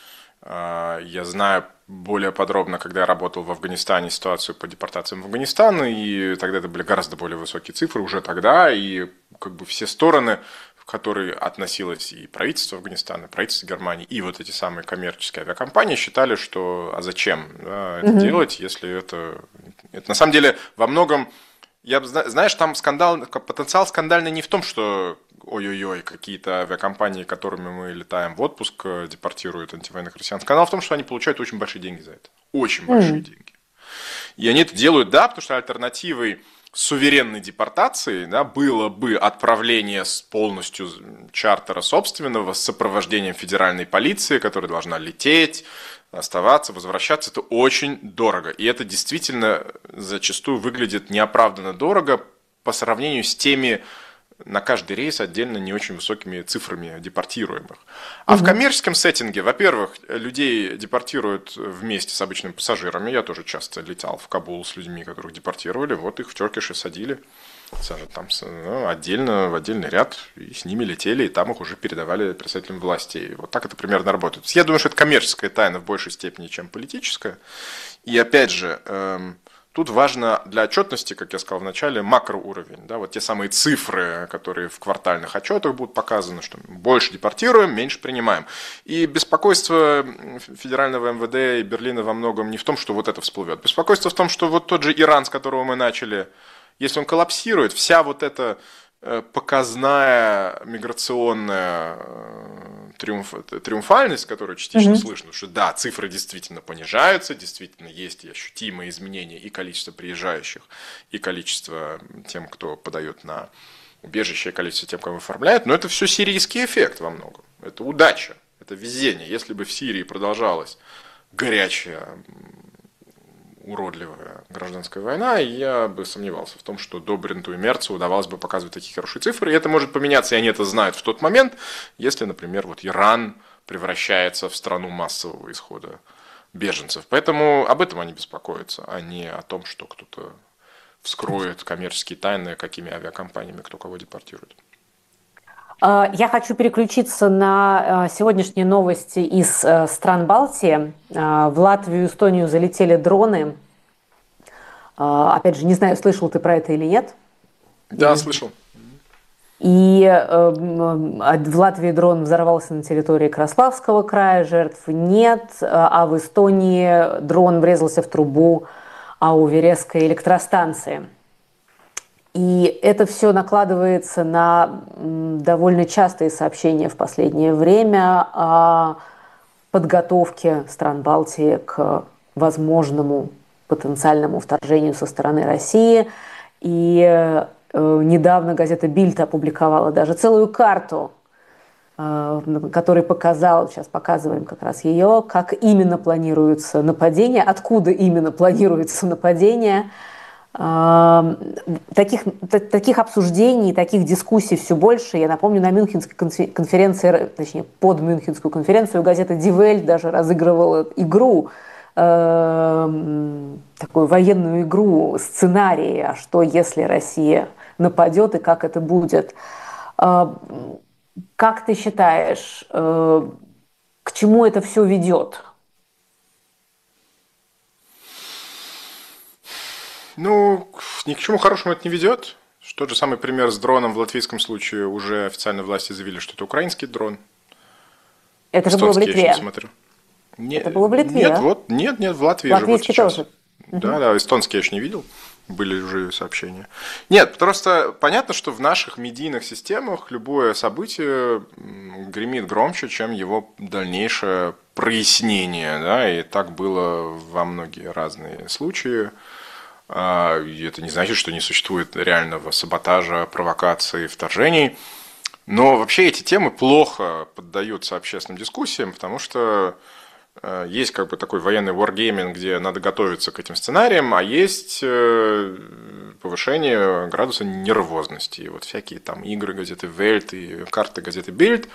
Я знаю более подробно, когда я работал в Афганистане, ситуацию по депортациям в Афганистан, и тогда это были гораздо более высокие цифры уже тогда, и как бы все стороны к которой относилось и правительство Афганистана, и правительство Германии, и вот эти самые коммерческие авиакомпании считали, что а зачем, да, это делать, если это на самом деле во многом, знаешь, там потенциал скандальный не в том, что ой-ой-ой, какие-то авиакомпании, которыми мы летаем в отпуск, депортируют антивоенных россиян. Скандал в том, что они получают очень большие деньги за это. Очень большие деньги. И они это делают, да, потому что альтернативой суверенной депортации, да, было бы отправление полностью чартера собственного с сопровождением федеральной полиции, которая должна лететь, оставаться, возвращаться. Это очень дорого. И это действительно зачастую выглядит неоправданно дорого по сравнению с теми на каждый рейс отдельно не очень высокими цифрами депортируемых. А в коммерческом сеттинге, во-первых, людей депортируют вместе с обычными пассажирами. Я тоже часто летал в Кабул с людьми, которых депортировали. Вот их в Тёркише садили там, отдельно, в отдельный ряд, и с ними летели, и там их уже передавали представителям власти. И вот так это примерно работает. Я думаю, что это коммерческая тайна в большей степени, чем политическая. И опять же, тут важно для отчетности, как я сказал в начале, макроуровень. Да, вот те самые цифры, которые в квартальных отчетах будут показаны, что больше депортируем, меньше принимаем. И беспокойство федерального МВД и Берлина во многом не в том, что вот это всплывет. Беспокойство в том, что вот тот же Иран, с которого мы начали, если он коллапсирует, вся вот эта показная миграционная триумфальность, которую частично слышно, что да, цифры действительно понижаются, действительно есть и ощутимые изменения и количество приезжающих, и количество тем, кто подает на убежище, и количество тем, кого оформляют, но это все сирийский эффект во многом. Это удача, это везение. Если бы в Сирии продолжалась горячая, уродливая гражданская война, я бы сомневался в том, что Добринту и Мерцу удавалось бы показывать такие хорошие цифры. И это может поменяться, и они это знают в тот момент, если, например, вот Иран превращается в страну массового исхода беженцев. Поэтому об этом они беспокоятся, а не о том, что кто-то вскроет коммерческие тайны, какими авиакомпаниями кто кого депортирует. Я хочу переключиться на сегодняшние новости из стран Балтии. В Латвию и Эстонию залетели дроны. Опять же, не знаю, слышал ты про это или нет. Да, слышал. И в Латвии дрон взорвался на территории Краславского края, жертв нет. А в Эстонии дрон врезался в трубу Аувересской электростанции. И это все накладывается на довольно частые сообщения в последнее время о подготовке стран Балтии к возможному потенциальному вторжению со стороны России. И недавно газета «Бильд» опубликовала даже целую карту, который показал, сейчас показываем как раз ее, как именно планируются нападения, откуда именно планируется нападение. Таких обсуждений, таких дискуссий все больше. Я напомню, на Мюнхенской конференции, точнее, под Мюнхенскую конференцию газета Die Welt даже разыгрывала игру, такую военную игру, сценарий, а что если Россия нападет и как это будет. Как ты считаешь, к чему это все ведет? Ну, ни к чему хорошему это не ведет. Тот же самый пример с дроном в латвийском случае. Уже официально власти заявили, что это украинский дрон. Это же было в Литве. Это было в Литве, нет, да? нет, в Латвии же вот сейчас. Тоже. Да, эстонский я еще не видел. Были уже сообщения. Нет, просто понятно, что в наших медийных системах любое событие гремит громче, чем его дальнейшее прояснение. Да? И так было во многие разные случаи. И это не значит, что не существует реального саботажа, провокаций, вторжений. Но вообще эти темы плохо поддаются общественным дискуссиям, потому что есть как бы такой военный wargaming, где надо готовиться к этим сценариям, а есть повышение градуса нервозности. И вот всякие там игры газеты Welt и карты газеты Bild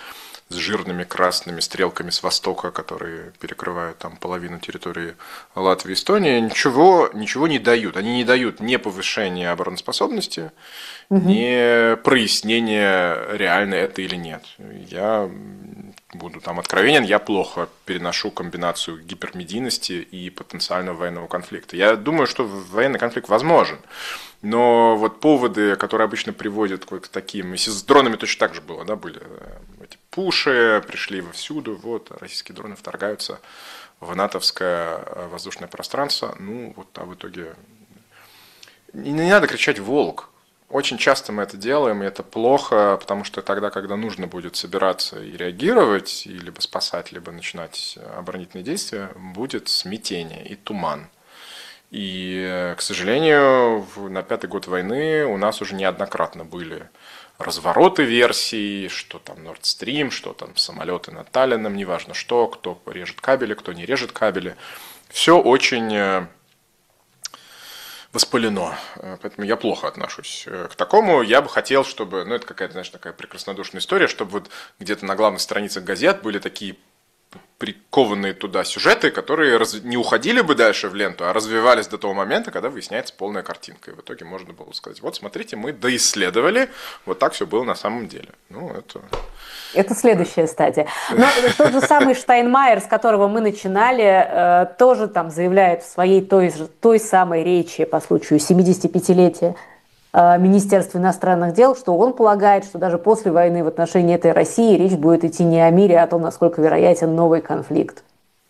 с жирными красными стрелками с востока, которые перекрывают там половину территории Латвии и Эстонии, ничего не дают. Они не дают ни повышения обороноспособности, ни прояснения, реально это или нет. Я буду там откровенен, я плохо переношу комбинацию гипермедийности и потенциального военного конфликта. Я думаю, что военный конфликт возможен. Но вот поводы, которые обычно приводят к таким, и с дронами точно так же было, да, были эти пуши, пришли вовсюду, вот, российские дроны вторгаются в натовское воздушное пространство, ну, вот, а в итоге не надо кричать «волк». Очень часто мы это делаем, и это плохо, потому что тогда, когда нужно будет собираться и реагировать, и либо спасать, либо начинать оборонительные действия, будет смятение и туман. И, к сожалению, на 5-й год войны у нас уже неоднократно были развороты версий, что там Nord Stream, что там самолеты над Таллином, неважно что, кто режет кабели, кто не режет кабели. Все очень воспалено. Поэтому я плохо отношусь к такому. Я бы хотел, чтобы, ну это какая-то, знаешь, такая прекраснодушная история, чтобы вот где-то на главных страницах газет были такие прикованные туда сюжеты, которые не уходили бы дальше в ленту, а развивались до того момента, когда выясняется полная картинка. И в итоге можно было сказать, вот смотрите, мы доисследовали, вот так все было на самом деле. Ну, это следующая стадия. Но тот же самый Штайнмайер, с которого мы начинали, тоже там заявляет в своей той самой речи по случаю 75-летия Министерства иностранных дел, что он полагает, что даже после войны в отношении этой России речь будет идти не о мире, а о том, насколько вероятен новый конфликт.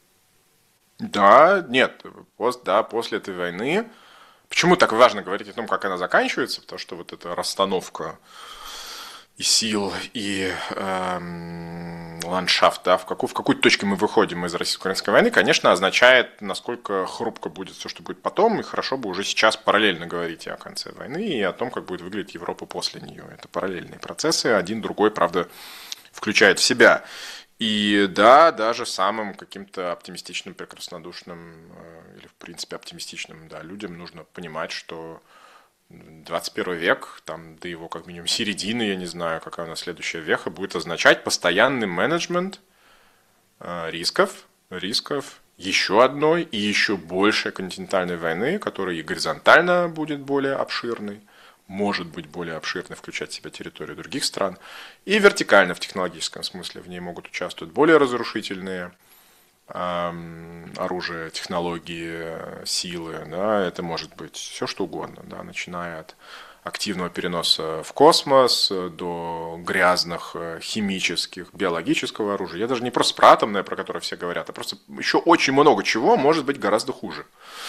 Да, нет, после этой войны. Почему так важно говорить о том, как она заканчивается? Потому что вот эта расстановка и сил, и ландшафт, да, в какой точке мы выходим из российско-украинской войны, конечно, означает, насколько хрупко будет все, что будет потом, и хорошо бы уже сейчас параллельно говорить и о конце войны, и о том, как будет выглядеть Европа после нее. Это параллельные процессы, один другой, правда, включает в себя. И да, даже самым каким-то оптимистичным, прекраснодушным или, в принципе, оптимистичным, да, людям нужно понимать, что 21 век, там, до его как минимум середины, я не знаю, какая у нас следующая веха, будет означать постоянный менеджмент рисков, еще одной и еще большей континентальной войны, которая и горизонтально будет более обширной, может быть более обширной, включать в себя территорию других стран, и вертикально в технологическом смысле в ней могут участвовать более разрушительные оружие, технологии, силы, да, это может быть все что угодно, да, начиная от активного переноса в космос до грязных химических, биологического оружия. Я даже не просто про атомное, про которое все говорят, а просто еще очень много чего может быть гораздо хуже.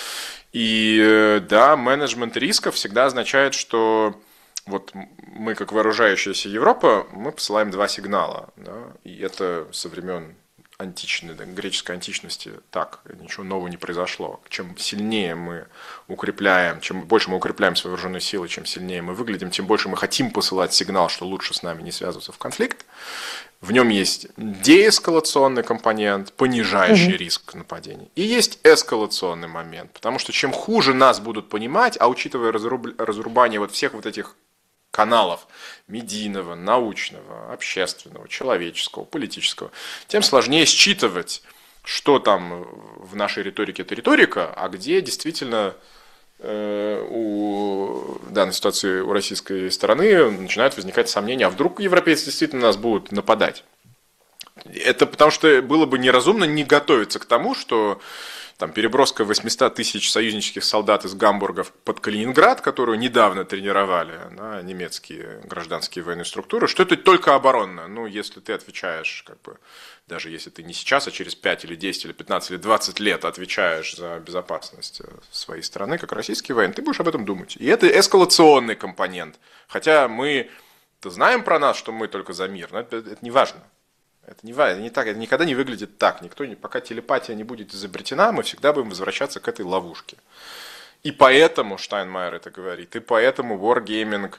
И да, менеджмент рисков всегда означает, что вот мы, как вооружающаяся Европа, мы посылаем два сигнала, да, и это со времен античной, да, греческой античности так, ничего нового не произошло. Чем сильнее мы укрепляем, чем больше мы укрепляем свои вооруженные силы, чем сильнее мы выглядим, тем больше мы хотим посылать сигнал, что лучше с нами не связываться в конфликт. В нем есть деэскалационный компонент, понижающий риск нападения. И есть эскалационный момент, потому что чем хуже нас будут понимать, а учитывая разрубание вот всех вот этих каналов медийного, научного, общественного, человеческого, политического, тем сложнее считывать, что там в нашей риторике это риторика, а где действительно в данной ситуации у российской стороны начинают возникать сомнения, а вдруг европейцы действительно нас будут нападать. Это потому что было бы неразумно не готовиться к тому, что там переброска 800 тысяч союзнических солдат из Гамбурга под Калининград, которую недавно тренировали, да, немецкие гражданские военные структуры, что это только оборонно. Ну, если ты отвечаешь, как бы, даже если ты не сейчас, а через 5 или 10 или 15 или 20 лет отвечаешь за безопасность своей страны, как российский военный, ты будешь об этом думать. И это эскалационный компонент. Хотя мы-то знаем про нас, что мы только за мир, но это не важно. Это не так, это никогда не выглядит так. Пока телепатия не будет изобретена, мы всегда будем возвращаться к этой ловушке. И поэтому Штайнмайер это говорит, и поэтому wargaming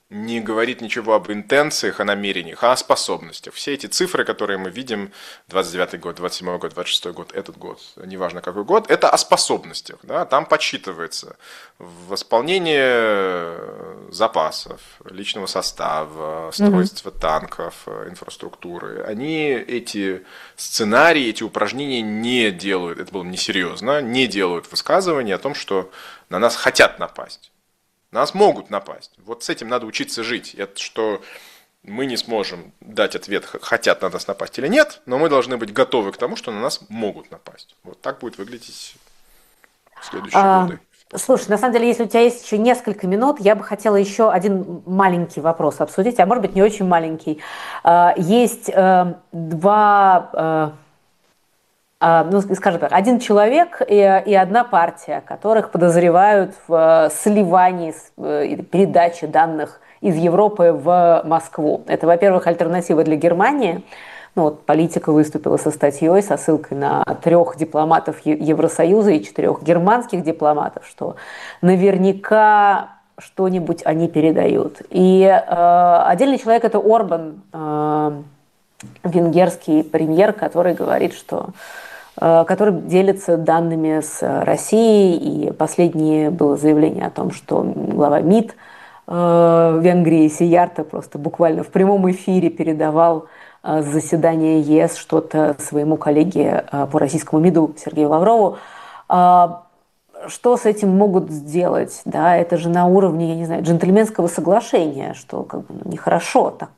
не говорит ничего об интенциях, о намерениях, а о способностях. Все эти цифры, которые мы видим, 29-й год, 27-й год, 26-й год, этот год, неважно какой год, это о способностях. Да? Там подсчитывается восполнение запасов, личного состава, строительство танков, инфраструктуры. Они эти сценарии, эти упражнения не делают, это было несерьезно, не делают высказывания о том, что на нас хотят напасть. На нас могут напасть. Вот с этим надо учиться жить. Это что мы не сможем дать ответ, хотят на нас напасть или нет, но мы должны быть готовы к тому, что на нас могут напасть. Вот так будет выглядеть в следующие годы. Слушай, на самом деле, если у тебя есть еще несколько минут, я бы хотела еще один маленький вопрос обсудить, а может быть не очень маленький. Есть два... ну, скажем так, один человек и одна партия, которых подозревают в сливании, передаче данных из Европы в Москву. Это, во-первых, альтернатива для Германии. Ну, вот политика выступила со статьей, со ссылкой на 3 дипломатов Евросоюза и 4 германских дипломатов, что наверняка что-нибудь они передают. И отдельный человек – это Орбан, венгерский премьер, который говорит, что который делится данными с Россией. И последнее было заявление о том, что глава МИД Венгрии Сиярто просто буквально в прямом эфире передавал с заседания ЕС что-то своему коллеге по российскому МИДу Сергею Лаврову. Что с этим могут сделать? Да, это же на уровне, я не знаю, джентльменского соглашения, что как бы нехорошо так.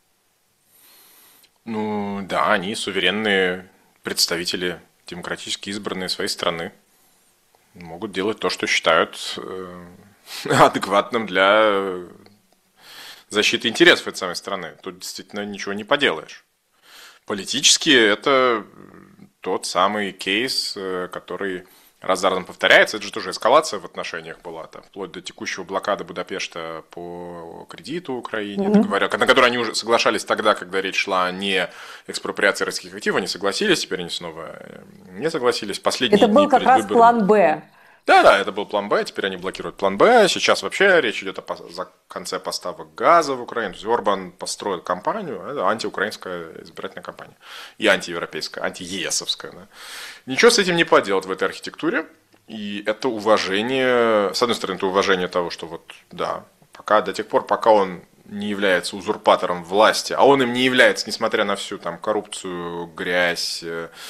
Ну да, они суверенные представители, демократически избранные своей страны, могут делать то, что считают адекватным для защиты интересов этой самой страны. Тут действительно ничего не поделаешь. Политически это тот самый кейс, который раз за разом повторяется. Это же тоже эскалация в отношениях была, там, вплоть до текущего блокады Будапешта по кредиту Украине, на который они уже соглашались тогда, когда речь шла не экспроприации российских активов, они согласились, теперь они снова не согласились. Последние это был дни как перед раз выборами... план «Б». Да, это был план Б, теперь они блокируют план Б. Сейчас вообще речь идет о конце поставок газа в Украину. То есть Орбан построил кампанию, это антиукраинская избирательная кампания. И антиевропейская, антиесовская. Да. Ничего с этим не поделать в этой архитектуре. И это уважение, с одной стороны, это уважение того, что вот, да, до тех пор, пока он не является узурпатором власти, а он им не является, несмотря на всю там коррупцию, грязь,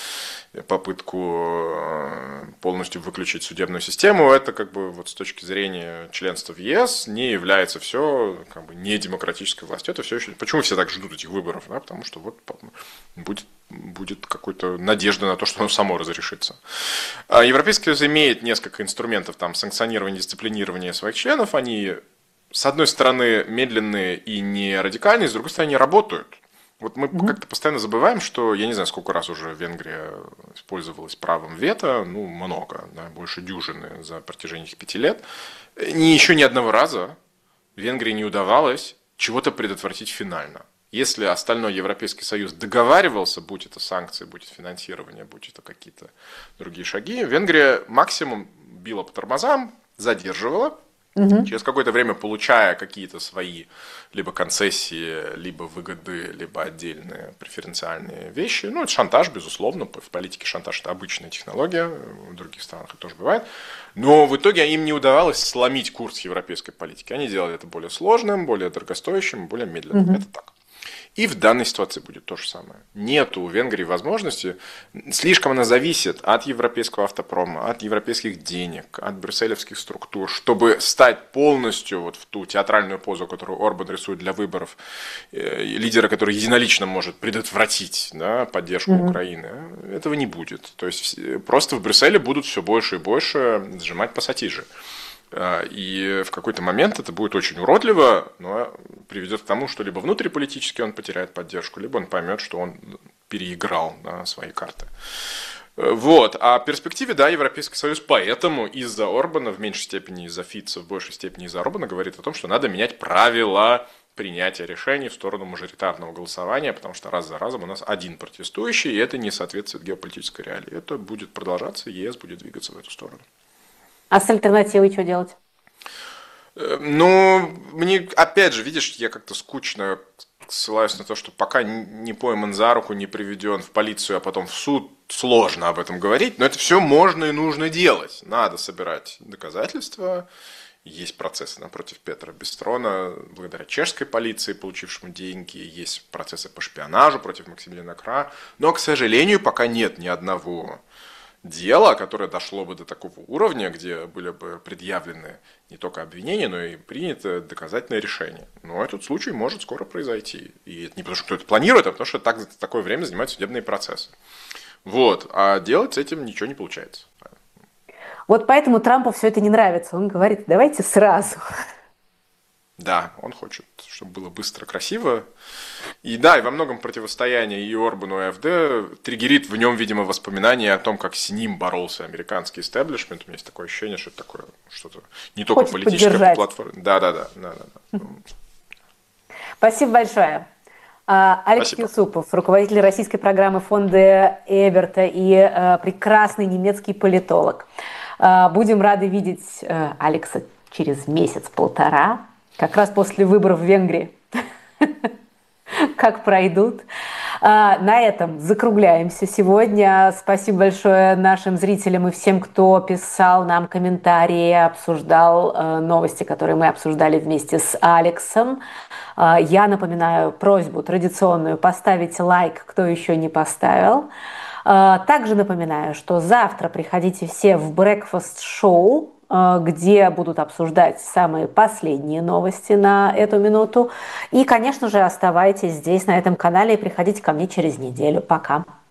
попытку полностью выключить судебную систему, это как бы вот с точки зрения членства в ЕС не является все как бы не демократической властью. Это все еще... Почему все так ждут этих выборов? Да? Потому что вот будет какая-то надежда на то, что оно само разрешится. Европейский Союз имеет несколько инструментов там, санкционирования, дисциплинирования своих членов. Они, с одной стороны, медленные и не радикальные, с другой стороны, они работают. Вот мы как-то постоянно забываем, что, я не знаю, сколько раз уже Венгрия использовалась правом вето, ну, много, да, больше дюжины за протяжении этих 5 лет. Еще ни одного раза Венгрии не удавалось чего-то предотвратить финально. Если остальной Европейский Союз договаривался, будь это санкции, будь это финансирование, будь это какие-то другие шаги, Венгрия максимум била по тормозам, задерживала, через какое-то время получая какие-то свои либо концессии, либо выгоды, либо отдельные преференциальные вещи. Ну, это шантаж, безусловно. В политике шантаж – это обычная технология, в других странах это тоже бывает. Но в итоге им не удавалось сломить курс европейской политики. Они делали это более сложным, более дорогостоящим, более медленным. Это так. И в данной ситуации будет то же самое. Нет у Венгрии возможности, слишком она зависит от европейского автопрома, от европейских денег, от брюсселевских структур, чтобы стать полностью вот в ту театральную позу, которую Орбан рисует для выборов, лидера, который единолично может предотвратить, да, поддержку Украины. Этого не будет. То есть просто в Брюсселе будут все больше и больше сжимать пассатижи. И в какой-то момент это будет очень уродливо, но приведет к тому, что либо внутриполитически он потеряет поддержку, либо он поймет, что он переиграл на свои карты. Вот. А в перспективе, да, Европейский Союз поэтому из-за Орбана, в меньшей степени из-за Фица, в большей степени из-за Орбана, говорит о том, что надо менять правила принятия решений в сторону мажоритарного голосования, потому что раз за разом у нас один протестующий, и это не соответствует геополитической реалии. Это будет продолжаться, ЕС будет двигаться в эту сторону. А с альтернативой что делать? Ну, мне, опять же, видишь, я как-то скучно ссылаюсь на то, что пока не пойман за руку, не приведен в полицию, а потом в суд, сложно об этом говорить, но это все можно и нужно делать. Надо собирать доказательства. Есть процессы напротив Петра Бестрона, благодаря чешской полиции, получившему деньги, есть процессы по шпионажу против Максимилиана Кра, но, к сожалению, пока нет ни одного дело, которое дошло бы до такого уровня, где были бы предъявлены не только обвинения, но и принято доказательное решение. Но этот случай может скоро произойти. И это не потому, что кто-то планирует, а потому что такое время занимают судебные процессы. Вот. А делать с этим ничего не получается. Вот поэтому Трампу все это не нравится. Он говорит, давайте сразу. Да, он хочет, чтобы было быстро, красиво. И да, и во многом противостояние и Орбану, и АфД триггерит в нем, видимо, воспоминания о том, как с ним боролся американский истеблишмент. У меня есть такое ощущение, что это такое что-то не только Хочет политическое, поддержать. платформа. Да. Спасибо большое. Алекс Спасибо. Юсупов, руководитель российской программы фонда Эберта и прекрасный немецкий политолог. Будем рады видеть Алекса через месяц-полтора, как раз после выборов в Венгрии, как пройдут. На этом закругляемся сегодня. Спасибо большое нашим зрителям и всем, кто писал нам комментарии, обсуждал новости, которые мы обсуждали вместе с Алексом. Я напоминаю просьбу традиционную поставить лайк, кто еще не поставил. Также напоминаю, что завтра приходите все в Breakfast Show, где будут обсуждать самые последние новости на эту минуту. И, конечно же, оставайтесь здесь, на этом канале, и приходите ко мне через неделю. Пока.